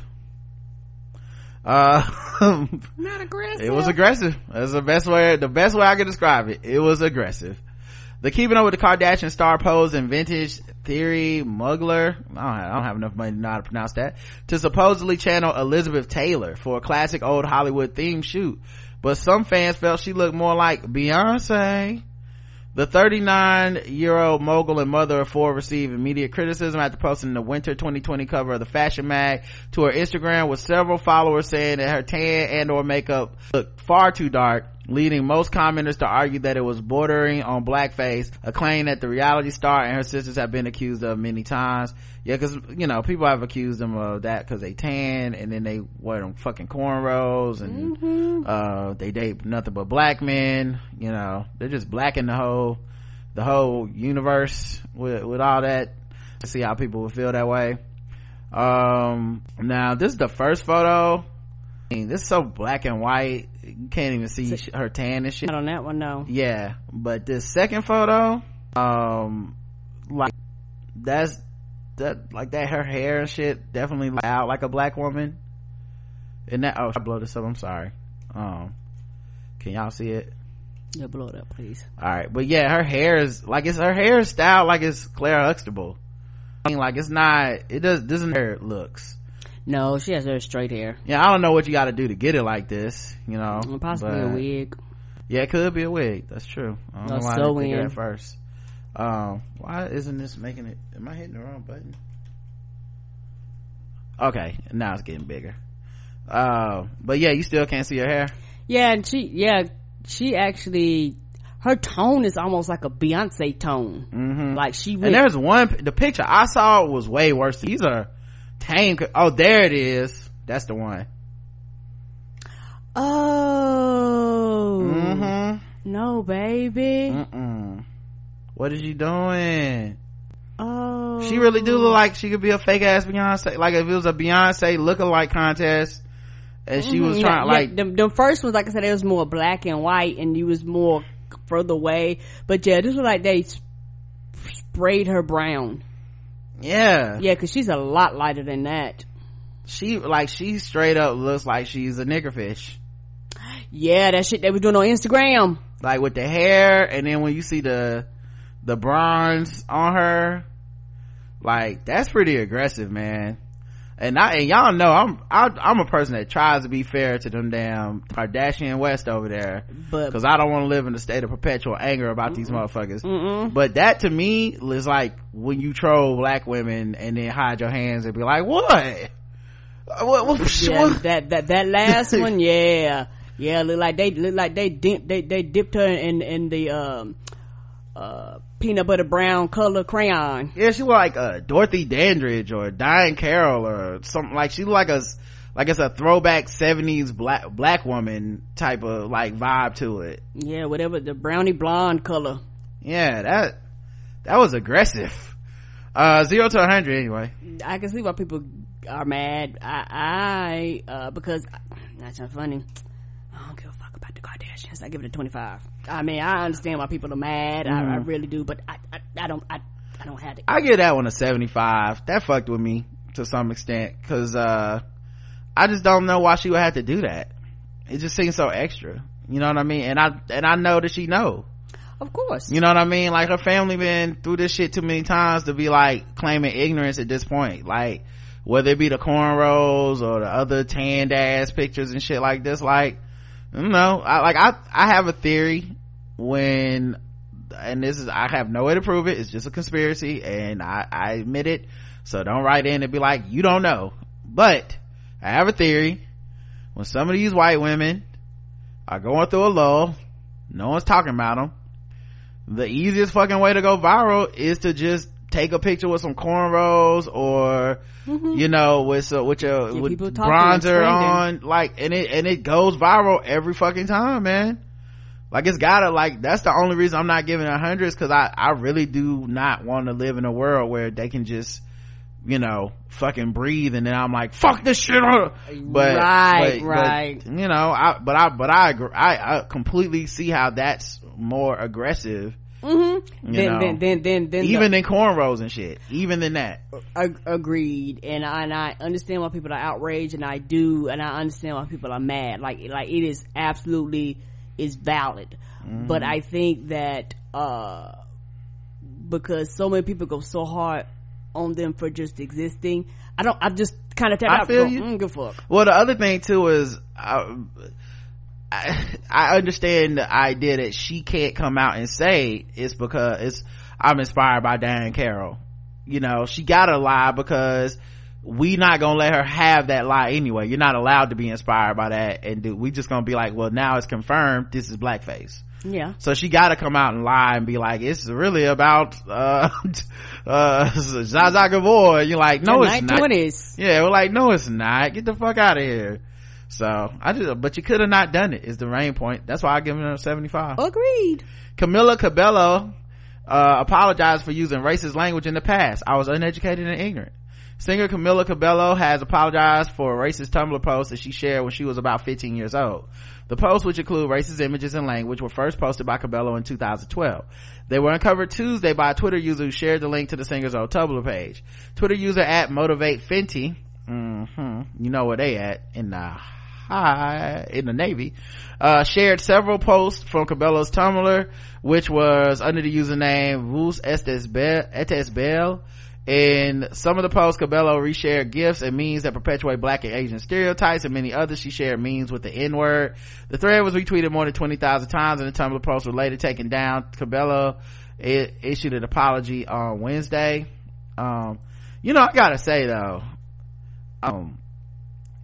Uh not aggressive. It was aggressive. That's the best way the best way I can describe it. It was aggressive. The Keeping Up with the Kardashian star posed in vintage theory muggler, I don't, have, I don't have enough money to know how to pronounce that, to supposedly channel Elizabeth Taylor for a classic old Hollywood themed shoot, but some fans felt she looked more like Beyonce. The thirty-nine year old mogul and mother of four received immediate criticism after posting the winter twenty twenty cover of the fashion mag to her Instagram, with several followers saying that her tan and or makeup looked far too dark, leading most commenters to argue that it was bordering on blackface, a claim that the reality star and her sisters have been accused of many times. Yeah, because, you know, people have accused them of that because they tan and then they wear them fucking cornrows, and mm-hmm. uh they date nothing but black men. You know, they're just blacking the whole the whole universe with with all that. To see how people would feel that way. Um now this is the first photo. I mean, this is so black and white, you can't even see so, her tan and shit. Not on that one, no. Yeah, but this second photo, um like that's that like that her hair and shit definitely out like a black woman. And that, oh, I blow this up, I'm sorry. Um can y'all see it? Yeah, blow it up, please. All right, but yeah, her hair is like, it's her hair is styled like it's Claire Huxtable. I mean, like, it's not, it does doesn't hair it looks. No, she has her straight hair. Yeah, I don't know what you got to do to get it like this, you know. Possibly a wig. Yeah, it could be a wig. That's true. I don't no, know why so I didn't think of that first. Um, why isn't this making it? Am I hitting the wrong button? Okay, now it's getting bigger. Uh, but yeah, you still can't see her hair. Yeah, and she, yeah, she actually, her tone is almost like a Beyonce tone. Mm-hmm. Like she went, and there's one, the picture I saw was way worse. These are tame. Oh, there it is. That's the one. Oh. Mm-hmm. No, baby. Mm-mm. What is she doing? Oh. She really do look like she could be a fake ass Beyonce. Like if it was a Beyonce lookalike contest and she Mm-hmm. was trying yeah, like. yeah, the, the first ones, like I said, it was more black and white and you was more further away. But yeah, this was like they sprayed her brown. Yeah. Yeah, cause she's a lot lighter than that. She, like, she straight up looks like she's a nigger fish. Yeah, that shit they was doing on Instagram. Like with the hair, and then when you see the, the bronze on her, like, that's pretty aggressive, man. And I, and y'all know I'm, I, I'm a person that tries to be fair to them damn Kardashian West over there. But, cause I don't want to live in a state of perpetual anger about mm-mm. these motherfuckers. Mm-mm. But that to me is like when you troll black women and then hide your hands and be like, what? What, what, yeah, what? that that that last one, yeah, yeah, look like they look like they dipped they they dipped her in in the um uh peanut butter brown color crayon. Yeah, she look like uh Dorothy Dandridge or Diane Carroll or something. Like she look like a like it's a throwback seventies black black woman type of like vibe to it. Yeah, whatever, the brownie blonde color. Yeah, that that was aggressive. Uh zero to a hundred anyway. I can see why people are mad. I, I uh because that's not funny. I don't give a fuck about the Kardashians. I give it a twenty-five. I mean, I understand why people are mad. Mm-hmm. I, I really do, but I, I, I don't, I, I don't have it. I give that one a seventy-five. That fucked with me to some extent because uh I just don't know why she would have to do that. It just seems so extra. You know what I mean? And I and I know that she know. Of course. You know what I mean? Like her family been through this shit too many times to be like claiming ignorance at this point. Like whether it be the cornrows or the other tanned ass pictures and shit like this. Like, you know, I like I I have a theory when, and this is, I have no way to prove it, it's just a conspiracy and I, I admit it, so don't write in and be like you don't know, but I have a theory when some of these white women are going through a lull, no one's talking about them, the easiest fucking way to go viral is to just take a picture with some cornrows or mm-hmm. you know with uh, with your yeah, with bronzer on, like, and it and it goes viral every fucking time, man. Like it's gotta, like, that's the only reason I'm not giving it a hundred is because I I really do not want to live in a world where they can just, you know, fucking breathe and then I'm like fuck this shit up. But right but, right but, you know, I but I but I agree, I, I completely see how that's more aggressive. Mm-hmm. Then, then, then, then, then, even the, in cornrows and shit, even in that. Ag- agreed, and I, and I understand why people are outraged, and I do, and I understand why people are mad. Like, like it is absolutely is valid, mm-hmm. but I think that uh because so many people go so hard on them for just existing, I don't. I just kind of tell I out feel go, you. Mm, good fuck. Well, the other thing too is. Uh, I, I understand the idea that she can't come out and say it's because it's I'm inspired by Diane Carroll. You know, she gotta lie because we not gonna let her have that lie anyway. You're not allowed to be inspired by that, and do we just gonna be like, well, now it's confirmed this is blackface. Yeah. So she gotta come out and lie and be like, it's really about uh uh Zsa Zsa Gabor. You're like, no, the it's not. nineteen twenties. Yeah, we're like, no, it's not. Get the fuck out of here. So I just, but you could have not done it is the main point. That's why I give it a seventy-five. Agreed. Camila Cabello uh apologized for using racist language in the past. I was uneducated and ignorant. Singer Camila Cabello has apologized for a racist Tumblr post that she shared when she was about fifteen years old. The posts, which include racist images and language, were first posted by Cabello in two thousand twelve. They were uncovered Tuesday by a Twitter user who shared the link to the singer's old Tumblr page. Twitter user at Motivate Fenty, mm-hmm, you know where they at, in the high, in the Navy, uh, shared several posts from Cabello's Tumblr, which was under the username Vus Etes Bell. In some of the posts, Cabello reshared gifs and memes that perpetuate black and Asian stereotypes, and many others she shared memes with the N-word. The thread was retweeted more than twenty thousand times, and the Tumblr post was later taken down. Cabello it, issued an apology on Wednesday. Um, you know, I gotta say though, um,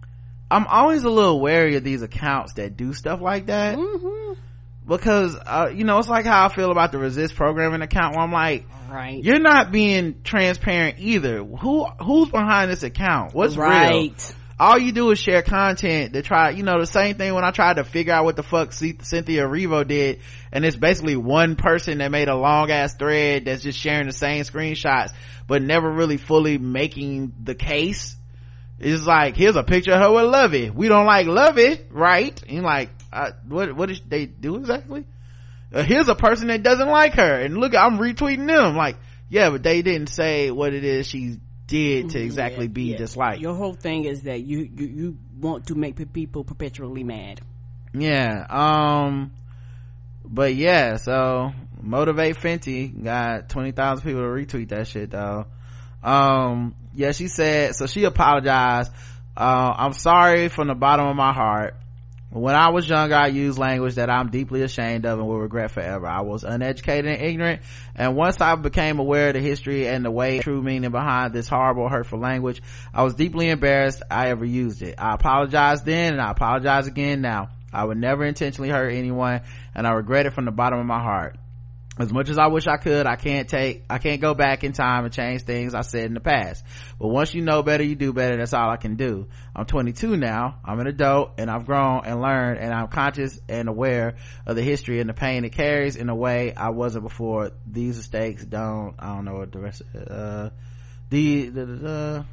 I'm always a little wary of these accounts that do stuff like that. Mm-hmm. Because, uh, you know, it's like how I feel about the resist programming account where I'm like, right, you're not being transparent either. Who, who's behind this account? What's right. real? All you do is share content to try, you know, the same thing when I tried to figure out what the fuck C- Cynthia Erivo did, and it's basically one person that made a long ass thread that's just sharing the same screenshots, but never really fully making the case. It's like, here's a picture of her with Lovey. We don't like Lovey, right? And you're like, uh, what, what did they do exactly? Uh, here's a person that doesn't like her, and look, I'm retweeting them. Like, yeah, but they didn't say what it is she did to exactly yeah, be yeah. disliked. Your whole thing is that you, you, you want to make people perpetually mad. Yeah, um, but yeah, so Motivate Fenty got twenty thousand people to retweet that shit though. Um, yeah, she said, so she apologized. Uh, I'm sorry from the bottom of my heart. When I was younger, I used language that I'm deeply ashamed of and will regret forever. I was uneducated and ignorant, and once I became aware of the history and the way true meaning behind this horrible, hurtful language, I was deeply embarrassed I ever used it. I apologized then, and I apologize again now. I would never intentionally hurt anyone, and I regret it from the bottom of my heart. As much as I wish I could, I can't take, I can't go back in time and change things I said in the past. But once you know better, you do better. That's all I can do. I'm twenty-two now. I'm an adult, and I've grown and learned, and I'm conscious and aware of the history and the pain it carries in a way I wasn't before. These mistakes don't, I don't know what the rest of, uh, the, the, the,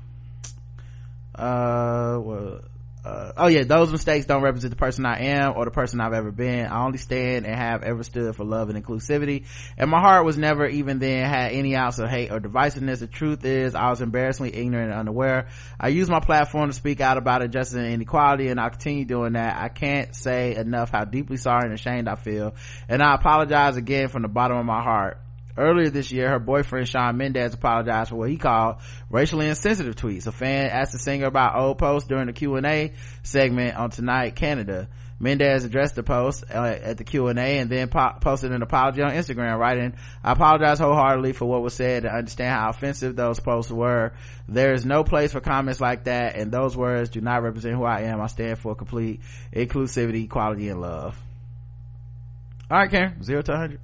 uh, well, Uh, oh yeah, those mistakes don't represent the person I am or the person I've ever been. I only stand and have ever stood for love and inclusivity, and my heart was never even then had any ounce of hate or divisiveness. The truth is, I was embarrassingly ignorant and unaware. I used my platform to speak out about injustice and inequality, and I'll continue doing that. I can't say enough how deeply sorry and ashamed I feel, and I apologize again from the bottom of my heart. Earlier this year, her boyfriend Shawn Mendes apologized for what he called racially insensitive tweets. A fan asked the singer about old posts during the Q and A segment on Tonight Canada. Mendes addressed the post uh, at the Q and A and then po- posted an apology on Instagram, writing, I apologize wholeheartedly for what was said and understand how offensive those posts were. There is no place for comments like that, and those words do not represent who I am. I stand for complete inclusivity, equality, and love. All right, Karen, zero to one hundred.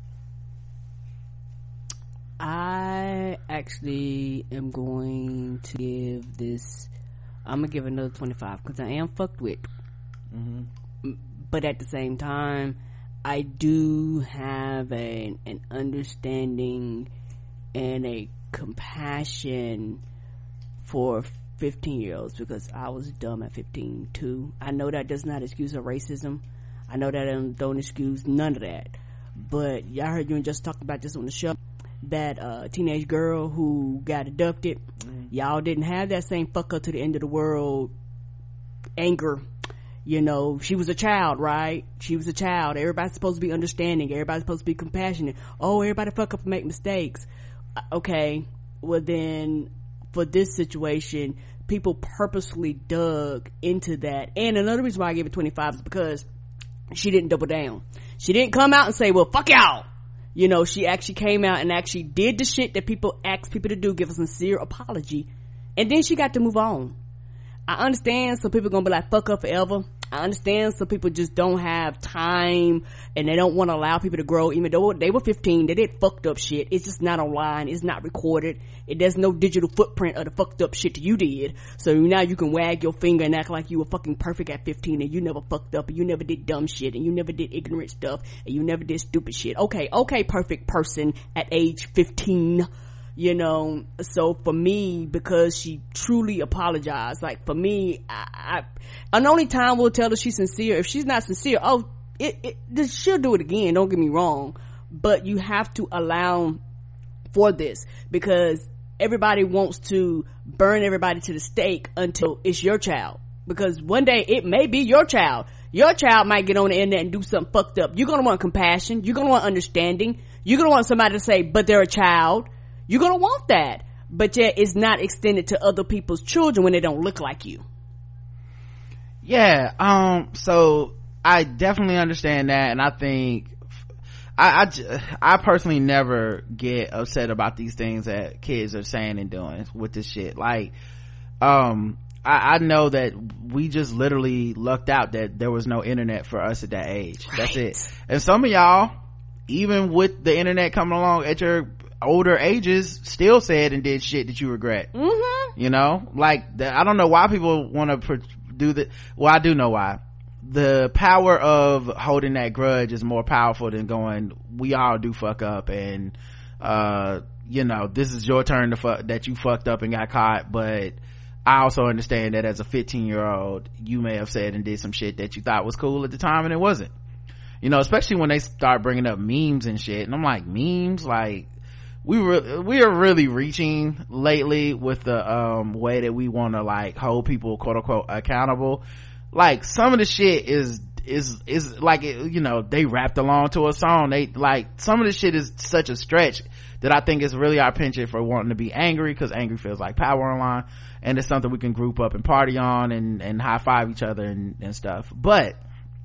I actually am going to give this, I'm gonna give another twenty-five because I am fucked with. Mm-hmm. But at the same time, I do have a, an understanding and a compassion for fifteen year olds because I was dumb at fifteen too. I know that does not excuse her racism. I know that don't, don't excuse none of that. But y'all heard you just talk about this on the show. That uh teenage girl who got abducted, mm. y'all didn't have that same fuck up to the end of the world anger. You know, she was a child, right? She was a child. Everybody's supposed to be understanding. Everybody's supposed to be compassionate. Oh, everybody fuck up and make mistakes. Okay, well then for this situation, people purposely dug into that. And another reason why I gave it twenty-five is because she didn't double down. She didn't come out and say, well, fuck y'all. You know, she actually came out and actually did the shit that people ask people to do, give a sincere apology, and then she got to move on. I understand some people are gonna be like, fuck up forever. I understand some people just don't have time and they don't want to allow people to grow, even though they were fifteen, they did fucked up shit. It's just not online, it's not recorded, it, there's no digital footprint of the fucked up shit that you did. So now you can wag your finger and act like you were fucking perfect at fifteen and you never fucked up and you never did dumb shit and you never did ignorant stuff and you never did stupid shit. Okay, okay, perfect person at age fifteen. You know, so for me, because she truly apologized, like for me, I, I an only time will tell her she's sincere. If she's not sincere, oh, it, it she'll do it again, don't get me wrong, but you have to allow for this because everybody wants to burn everybody to the stake until it's your child, because one day it may be your child. Your child might get on the internet and do something fucked up. You're gonna want compassion, you're gonna want understanding, you're gonna want somebody to say, but they're a child. You're gonna want that, but yet it's not extended to other people's children when they don't look like you. Yeah, um, so I definitely understand that, and I think I, I, I personally never get upset about these things that kids are saying and doing with this shit. Like, um, I, I know that we just literally lucked out that there was no internet for us at that age. Right. That's it. And some of y'all, even with the internet coming along at your older ages, still said and did shit that you regret. Mm-hmm. You know, like the, I don't know why people want to pr- do that. Well, I do know why. The power of holding that grudge is more powerful than going, we all do fuck up, and uh you know, this is your turn to fuck, that you fucked up and got caught. But I also understand that as a fifteen year old, you may have said and did some shit that you thought was cool at the time and it wasn't. You know, especially when they start bringing up memes and shit, and I'm like, memes? Like, we were we are really reaching lately with the um way that we want to like hold people quote unquote accountable. Like, some of the shit is is is like, you know, they rapped along to a song. They like, some of the shit is such a stretch that I think it's really our penchant for wanting to be angry, because angry feels like power online, and it's something we can group up and party on and and high five each other and, and stuff. But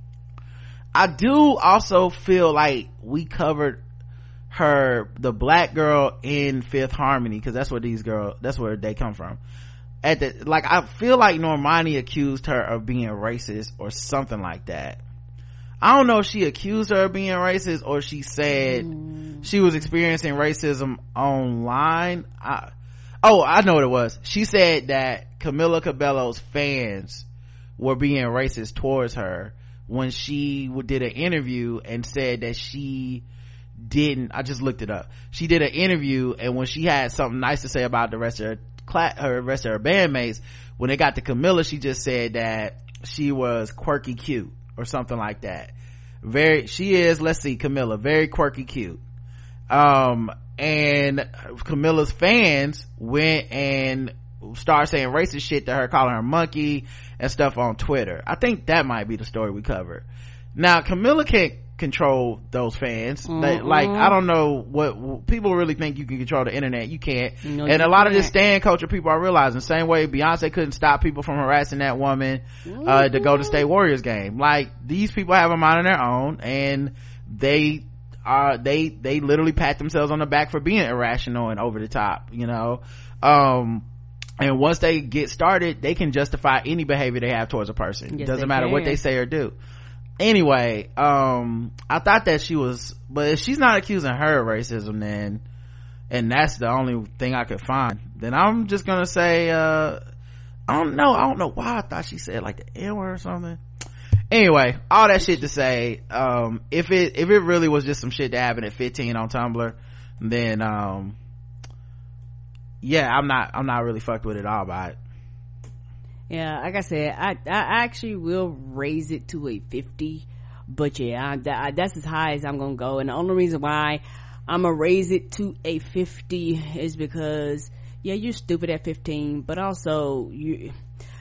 I do also feel like we covered her, the black girl in Fifth Harmony, because that's where these girls, that's where they come from. At the, like, I feel like Normani accused her of being racist or something like that. I don't know if she accused her of being racist or she said mm. she was experiencing racism online. I, oh, I know what it was. She said that Camila Cabello's fans were being racist towards her when she did an interview and said that she didn't, I just looked it up. She did an interview, and when she had something nice to say about the rest of her, class, her rest of her bandmates, when they got to Camila, she just said that she was quirky cute or something like that. Very, she is, let's see, Camila, very quirky cute. Um, and Camila's fans went and started saying racist shit to her, calling her monkey and stuff on Twitter. I think that might be the story we covered. Now, Camila can't control those fans. Mm-hmm. They, like, I don't know what people really think you can control the internet. You can't. No, and a lot can't. Of this stan culture people are realizing, same way Beyonce couldn't stop people from harassing that woman mm-hmm. uh the Golden State Warriors game. Like, these people have a mind of their own, and they are they they literally pat themselves on the back for being irrational and over the top, you know. Um and once they get started, they can justify any behavior they have towards a person. Yes, doesn't matter can. What they say or do. Anyway, um I thought that she was, but if she's not accusing her of racism, then, and that's the only thing I could find, then I'm just gonna say uh I don't know I don't know why I thought she said like the N-word or something. Anyway, all that shit to say, um if it if it really was just some shit that happened at fifteen on Tumblr, then um yeah, I'm not I'm not really fucked with it all by it. Yeah, like I said, I I actually will raise it to a fifty, but yeah, I, I, that's as high as I'm gonna go. And the only reason why I'm gonna raise it to a fifty is because, yeah, you're stupid at fifteen, but also you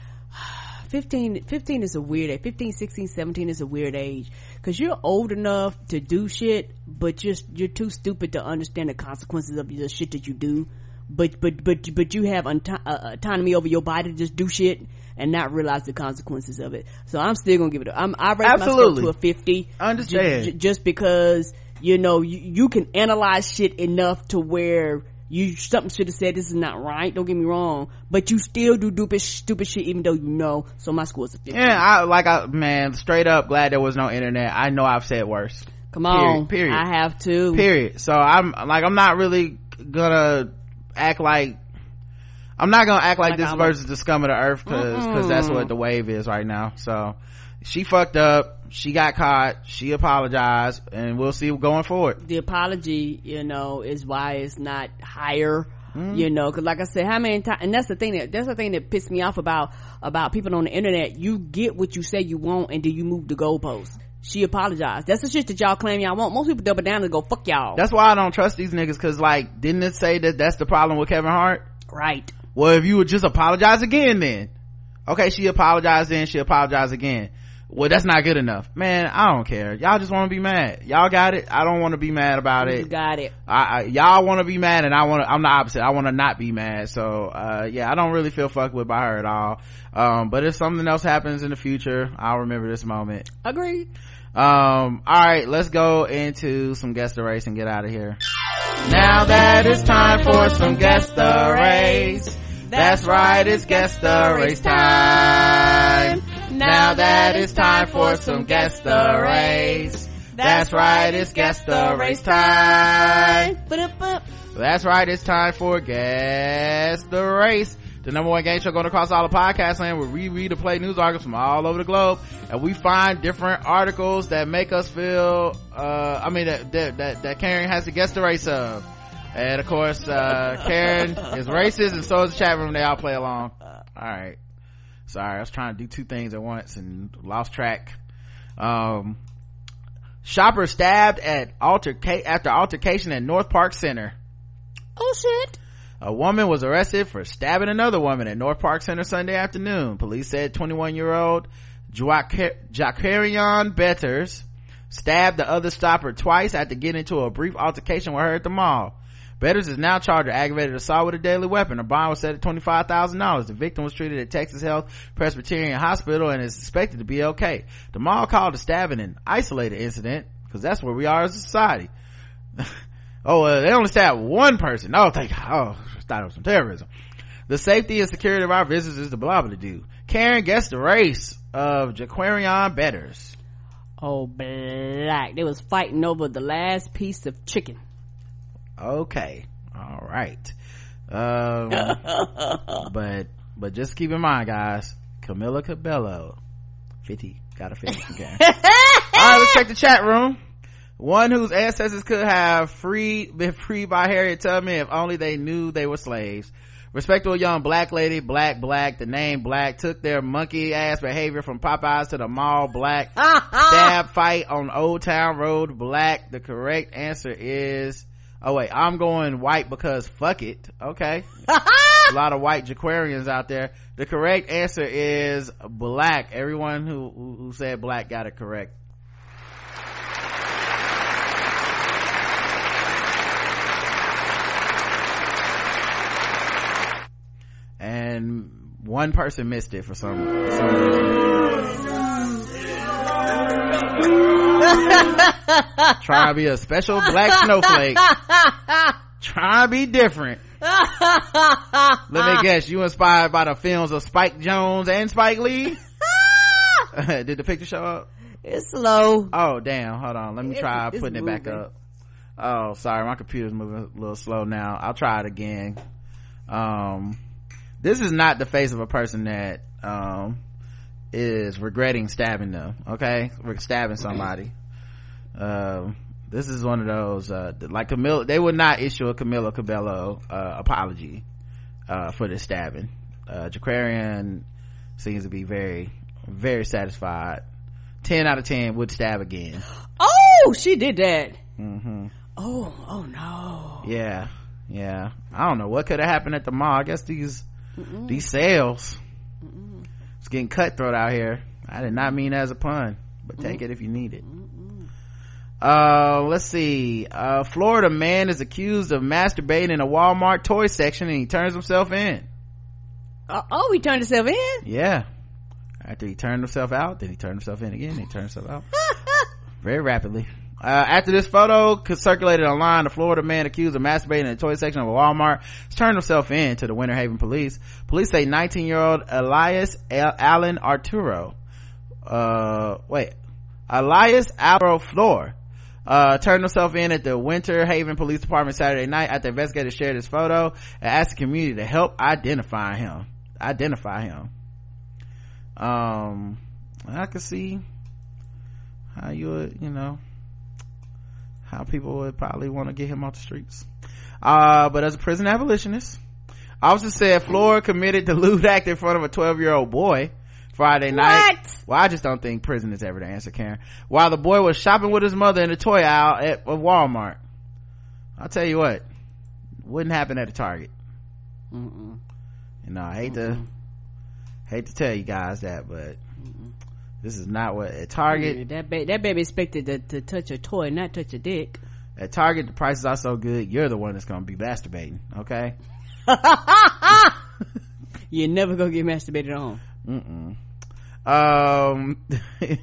fifteen fifteen is a weird age. fifteen, sixteen, seventeen is a weird age, because you're old enough to do shit, but you're you're too stupid to understand the consequences of the shit that you do. But but but but you have auto- uh, autonomy over your body to just do shit and not realize the consequences of it. So I'm still gonna give it. A, I'm I raise myself to a fifty. I understand. J- j- just because, you know, you, you can analyze shit enough to where you something should have said this is not right. Don't get me wrong, but you still do stupid stupid shit even though you know. So my score is a fifty. Yeah, I like I man straight up glad there was no internet. I know I've said worse. Come on, period. period. I have to. Period. So I'm like I'm not really gonna act like I'm not gonna act like, like this versus the scum of the earth, because because that's what the wave is right now. So she fucked up, she got caught, she apologized, and we'll see going forward. The apology, you know, is why it's not higher. Mm. You know, because like I said, how many times, and that's the thing that that's the thing that pissed me off about about people on the internet. You get what you say you want, and then you move the goalposts. She apologized. That's the shit that y'all claim y'all want. Most people double down and go fuck y'all. That's why I don't trust these niggas, because like, didn't it say that that's the problem with Kevin Hart? Right. Well, if you would just apologize again, then okay, she apologized, then she apologized again. Well, that's not good enough, man. I don't care. Y'all just want to be mad. Y'all got it. I don't want to be mad about you it. Got it. I, I y'all want to be mad, and I want to. I'm the opposite. I want to not be mad. So, uh, yeah, I don't really feel fucked with by her at all. Um, but if something else happens in the future, I'll remember this moment. Agreed. Um, all right, let's go into some guest erase and get out of here. Now that it's time for some guest erase. That's right, it's Guess the Race time. Now that it's time for some Guess the Race. That's right, it's Guess the Race time. That's right, it's time for Guess the Race, the number one game show going across all the podcast land, where we read and play news articles from all over the globe, and we find different articles that make us feel uh I mean that that that, that Karen has to guess the race of. And of course, uh, Karen is racist, and so is the chat room. They all play along. All right. Sorry, I was trying to do two things at once and lost track. Um, shopper stabbed at alterca- after altercation at North Park Center. Oh shit. A woman was arrested for stabbing another woman at North Park Center Sunday afternoon. Police said twenty-one year old Jacquarion Betters stabbed the other stopper twice after getting into a brief altercation with her at the mall. Betters is now charged with aggravated assault with a deadly weapon. A bond was set at twenty-five thousand dollars. The victim was treated at Texas Health Presbyterian Hospital and is suspected to be okay. The mall called the stabbing an isolated incident, because that's where we are as a society. oh, uh, they only stabbed one person. Oh, thank God. Oh, I thought it was some terrorism. The safety and security of our visitors is the blah blah do. Karen, guess the race of Jacquarion Betters. Oh, black. They was fighting over the last piece of chicken. Okay, all right. Um but but just keep in mind, guys, Camila Cabello fifty got a fifty from Karen. All right, let's check the chat room. One whose ancestors could have free been freed by Harriet Tubman if only they knew they were slaves. Respectable young black lady, black black, the name black, took their monkey ass behavior from Popeyes to the mall black. Stab fight on Old Town Road black. The correct answer is, oh wait, I'm going white because fuck it. Okay. A lot of white Jaquarians out there. The correct answer is black. Everyone who, who, who said black got it correct. And one person missed it for some, for some reason. Try to be a special black snowflake. Try to be different. Let me guess, you inspired by the films of Spike Jonze and Spike Lee? Did the picture show up? It's slow. Oh damn, hold on, let me It's- try it's putting it back moving. up. Oh sorry, my computer's moving a little slow now. I'll try it again. Um this is not the face of a person that um is regretting stabbing them, okay? Stabbing somebody. Um this is one of those uh like Camila, they would not issue a Camila Cabello uh apology uh for this stabbing. uh Jacquarion seems to be very very satisfied. ten out of ten would stab again. Oh, she did that. Mm-hmm. Oh, oh no. Yeah, yeah. I don't know what could have happened at the mall. I guess these Mm-mm. these sales, Mm-mm. it's getting cutthroat out here. I did not mean as a pun, but take Mm-mm. it if you need it. Mm-mm. Uh, let's see. Uh, Florida man is accused of masturbating in a Walmart toy section, and he turns himself in. Uh, oh, he turned himself in? Yeah. After he turned himself out, then he turned himself in again. He turned himself out very rapidly. Uh, after this photo circulated online, the Florida man accused of masturbating in the toy section of a Walmart has turned himself in to the Winter Haven police. Police say nineteen year old Elias Al- Allen Arturo, uh, wait, Elias Alvaro Flor, uh, turned himself in at the Winter Haven Police Department Saturday night after investigators shared his photo and asked the community to help identify him. Identify him. Um, I could see how you would, you know, how people would probably want to get him off the streets. Uh, but as a prison abolitionist, officer said Flora committed the lewd act in front of a twelve year old boy Friday night. What? Well, I just don't think prison is ever the answer, Karen. While the boy was shopping with his mother in the toy aisle at a Walmart. I'll tell you what, wouldn't happen at a Target. Mm-mm. You know, I hate Mm-mm. to hate to tell you guys that, but Mm-mm. this is not what at Target. Yeah, that ba- that baby expected to, to touch a toy, not touch a dick. At Target, the prices are so good, you're the one that's gonna be masturbating, okay? You're never gonna get masturbated on. Mm-mm. Um,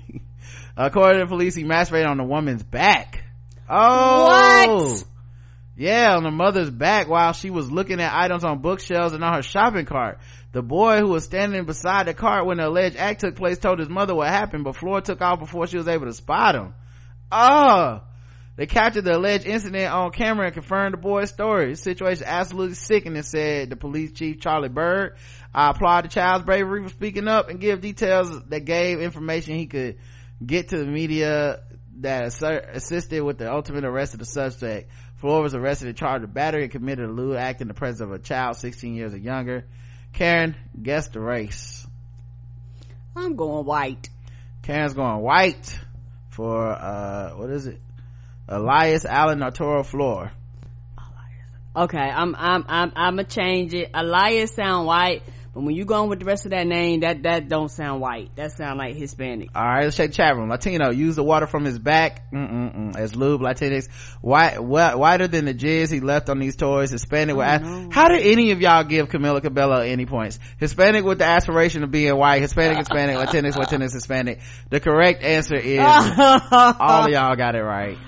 according to the police, he masturbated on the woman's back. Oh, what? Yeah, on the mother's back while she was looking at items on bookshelves and on her shopping cart. The boy who was standing beside the cart when the alleged act took place told his mother what happened, but Floyd took off before she was able to spot him. Oh, they captured the alleged incident on camera and confirmed the boy's story. The situation is absolutely sickening, said the police chief Charlie Bird. I applaud the child's bravery for speaking up and give details that gave information he could get to the media that assert, assisted with the ultimate arrest of the suspect. Floyd was arrested and charged with battery and committed a lewd act in the presence of a child sixteen years or younger. Karen, guess the race. I'm going white. Karen's going white for uh what is it? Elias Allen Arturo Floor. Okay, I'm I'm I'm I'm gonna change it. Elias sound white, but when you going with the rest of that name, that that don't sound white. That sound like Hispanic. All right, let's check the chat room. Latino, use the water from his back Mm-mm-mm. as lube. Latinx, white, wh- whiter than the jizz he left on these toys. Hispanic. Oh, with, no. How did any of y'all give Camila Cabello any points? Hispanic with the aspiration of being white. Hispanic, Hispanic, Latinx, Latinx, Hispanic. The correct answer is all of y'all got it right.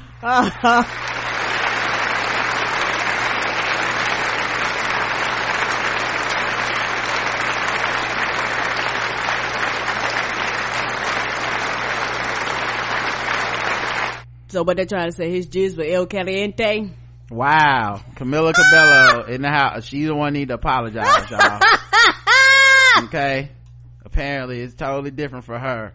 So what they're trying to say, his jizz with El Caliente? Wow. Camila Cabello in the house. She the one need to apologize, y'all. Okay. Apparently it's totally different for her.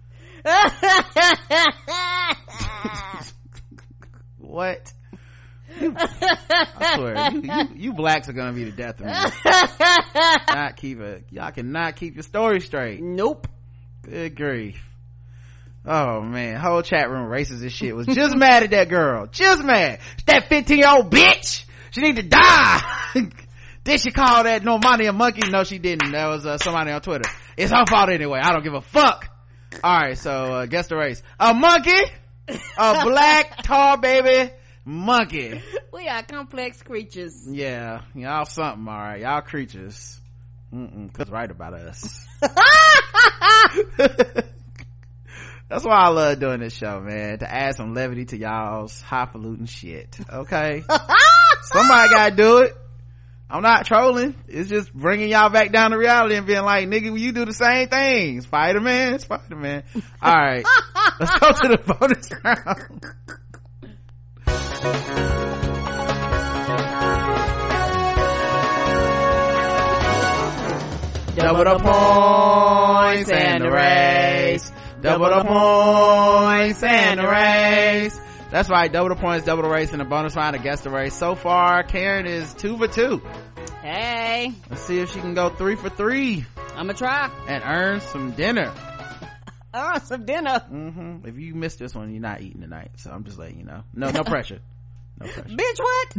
What? You, I swear, you, you, you blacks are gonna be the death of me. Not keep it. Y'all cannot keep your story straight. Nope. Good grief. Oh man, whole chat room racist as shit. Was just mad at that girl. Just mad. That fifteen year old bitch. She need to die. Did she call that Normani a monkey? No, she didn't. That was uh, somebody on Twitter. It's her fault anyway. I don't give a fuck. All right, so uh, guess the race. A monkey, a black tar baby monkey. We are complex creatures. Yeah, y'all something. All right, y'all creatures. Mm-mm, cause right about us. That's why I love doing this show, man, to add some levity to y'all's highfalutin shit. Okay. Somebody gotta do it. I'm not trolling. It's just bringing y'all back down to reality and being like, nigga, you do the same thing. Spider-Man, Spider-Man. All right. Let's go to the bonus round. Double the points and the race. Double the points and the race. That's right, double the points, double the race, and the bonus round to guess the race. So far, Karen is two for two. Hey. Let's see if she can go three for three. I'ma try. And earn some dinner. Oh, some dinner. Mm-hmm. If you missed this one, you're not eating tonight. So I'm just letting you know. No, no pressure. No pressure. Bitch, what?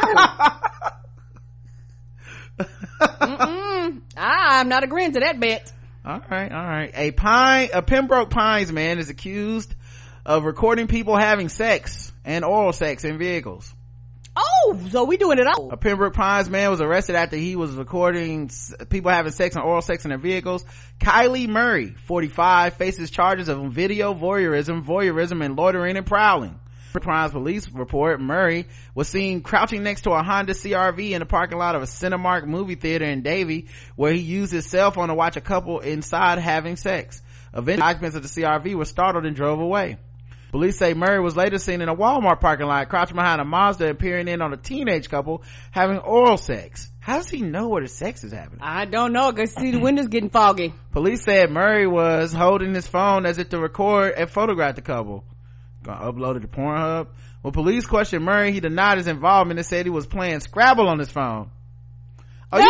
Mm-mm. I'm not agreeing to that bet. All right, all right. A pine, a Pembroke Pines man is accused of recording people having sex and oral sex in vehicles. Oh, so we doing it all. A Pembroke Pines man was arrested after he was recording people having sex and oral sex in their vehicles. Kylie Murray, forty-five, faces charges of video voyeurism, voyeurism, and loitering and prowling. Pines police report Murray was seen crouching next to a Honda C R V in the parking lot of a Cinemark movie theater in Davie, where he used his cell phone to watch a couple inside having sex. Eventually, occupants of the C R V were startled and drove away. Police say Murray was later seen in a Walmart parking lot, crouching behind a Mazda and peering in on a teenage couple having oral sex. How does he know where the sex is happening? I don't know, cause see the windows getting foggy. Police said Murray was holding his phone as if to record and photograph the couple. Gonna upload it to Pornhub. When police questioned Murray, he denied his involvement and said he was playing Scrabble on his phone. Oh,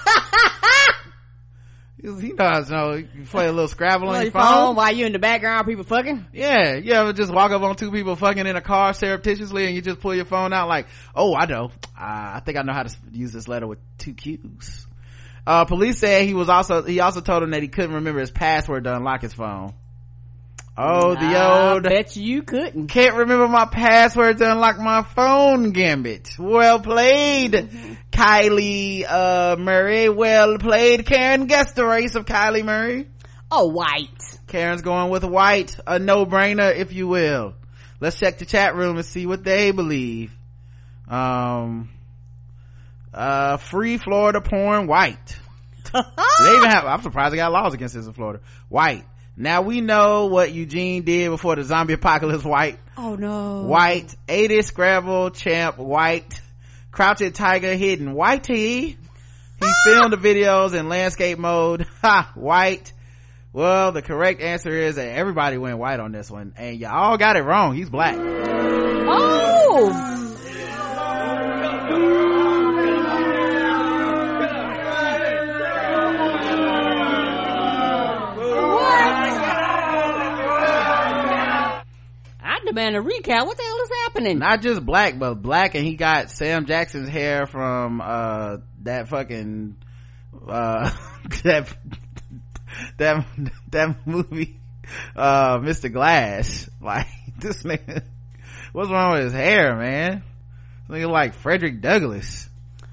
you, he knows, you know, you play a little Scrabble on, on your phone. phone while you in the background, people fucking. Yeah, you ever just walk up on two people fucking in a car surreptitiously, and you just pull your phone out like, oh, I know, uh, I think I know how to use this letter with two Q's. Uh, police said he was also, he also told him that he couldn't remember his password to unlock his phone. Oh, the I old, bet you couldn't. Can't remember my password to unlock my phone gambit. Well played, mm-hmm. Kylie, uh, Murray. Well played, Karen. Guess the race of Kylie Murray. Oh, white. Karen's going with white. A no-brainer, if you will. Let's check the chat room and see what they believe. Um, uh, free Florida porn, white. They even have, I'm surprised they got laws against this in Florida. White. Now we know what Eugene did before the zombie apocalypse, white. Oh no. White. eighties Scrabble champ, white. Crouching Tiger, hidden, whitey. He filmed the videos in landscape mode, ha, white. Well, the correct answer is that everybody went white on this one, and y'all got it wrong. He's black. Oh! Man, a recount. What the hell is happening? Not just black, but black, and he got Sam Jackson's hair from uh that fucking uh that that that movie uh Mister Glass. Like, this nigga, what's wrong with his hair, man? This nigga like Frederick Douglass.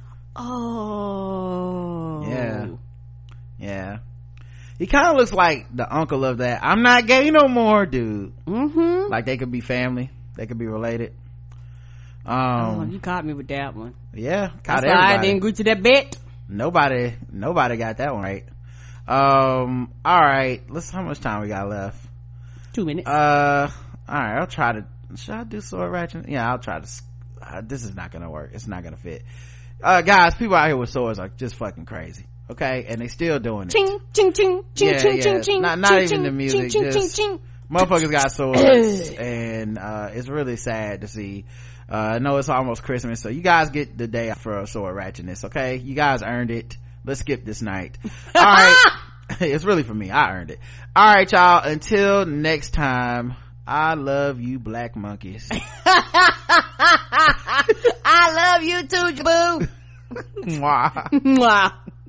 Oh yeah, yeah. He kind of looks like the uncle of that I'm not gay no more dude. Mm-hmm. Like they could be family, they could be related. Um oh, you caught me with that one. Yeah, caught That's why everybody. I didn't go to that bet. Nobody, nobody got that one right. Um, all right. Let's. How much time we got left? Two minutes. Uh, all right. I'll try to. Should I do sword ratchet? Yeah, I'll try to. Uh, this is not gonna work. It's not gonna fit. Uh, guys, people out here with swords are just fucking crazy. Okay, and they still doing it. Ching, ching, ching, ching, Yeah, ching, yeah. ching, ching. Not- not ching, even ching, the music, Ching, ching, just- ching, ching. Motherfuckers got swords, and uh, it's really sad to see. Uh, I know it's almost Christmas, so you guys get the day for sword ratchetness. Okay, you guys earned it. Let's skip this night. All right, it's really for me. I earned it. All right, y'all. Until next time. I love you, black monkeys. I love you too, Jaboo. Mwah. Mwah.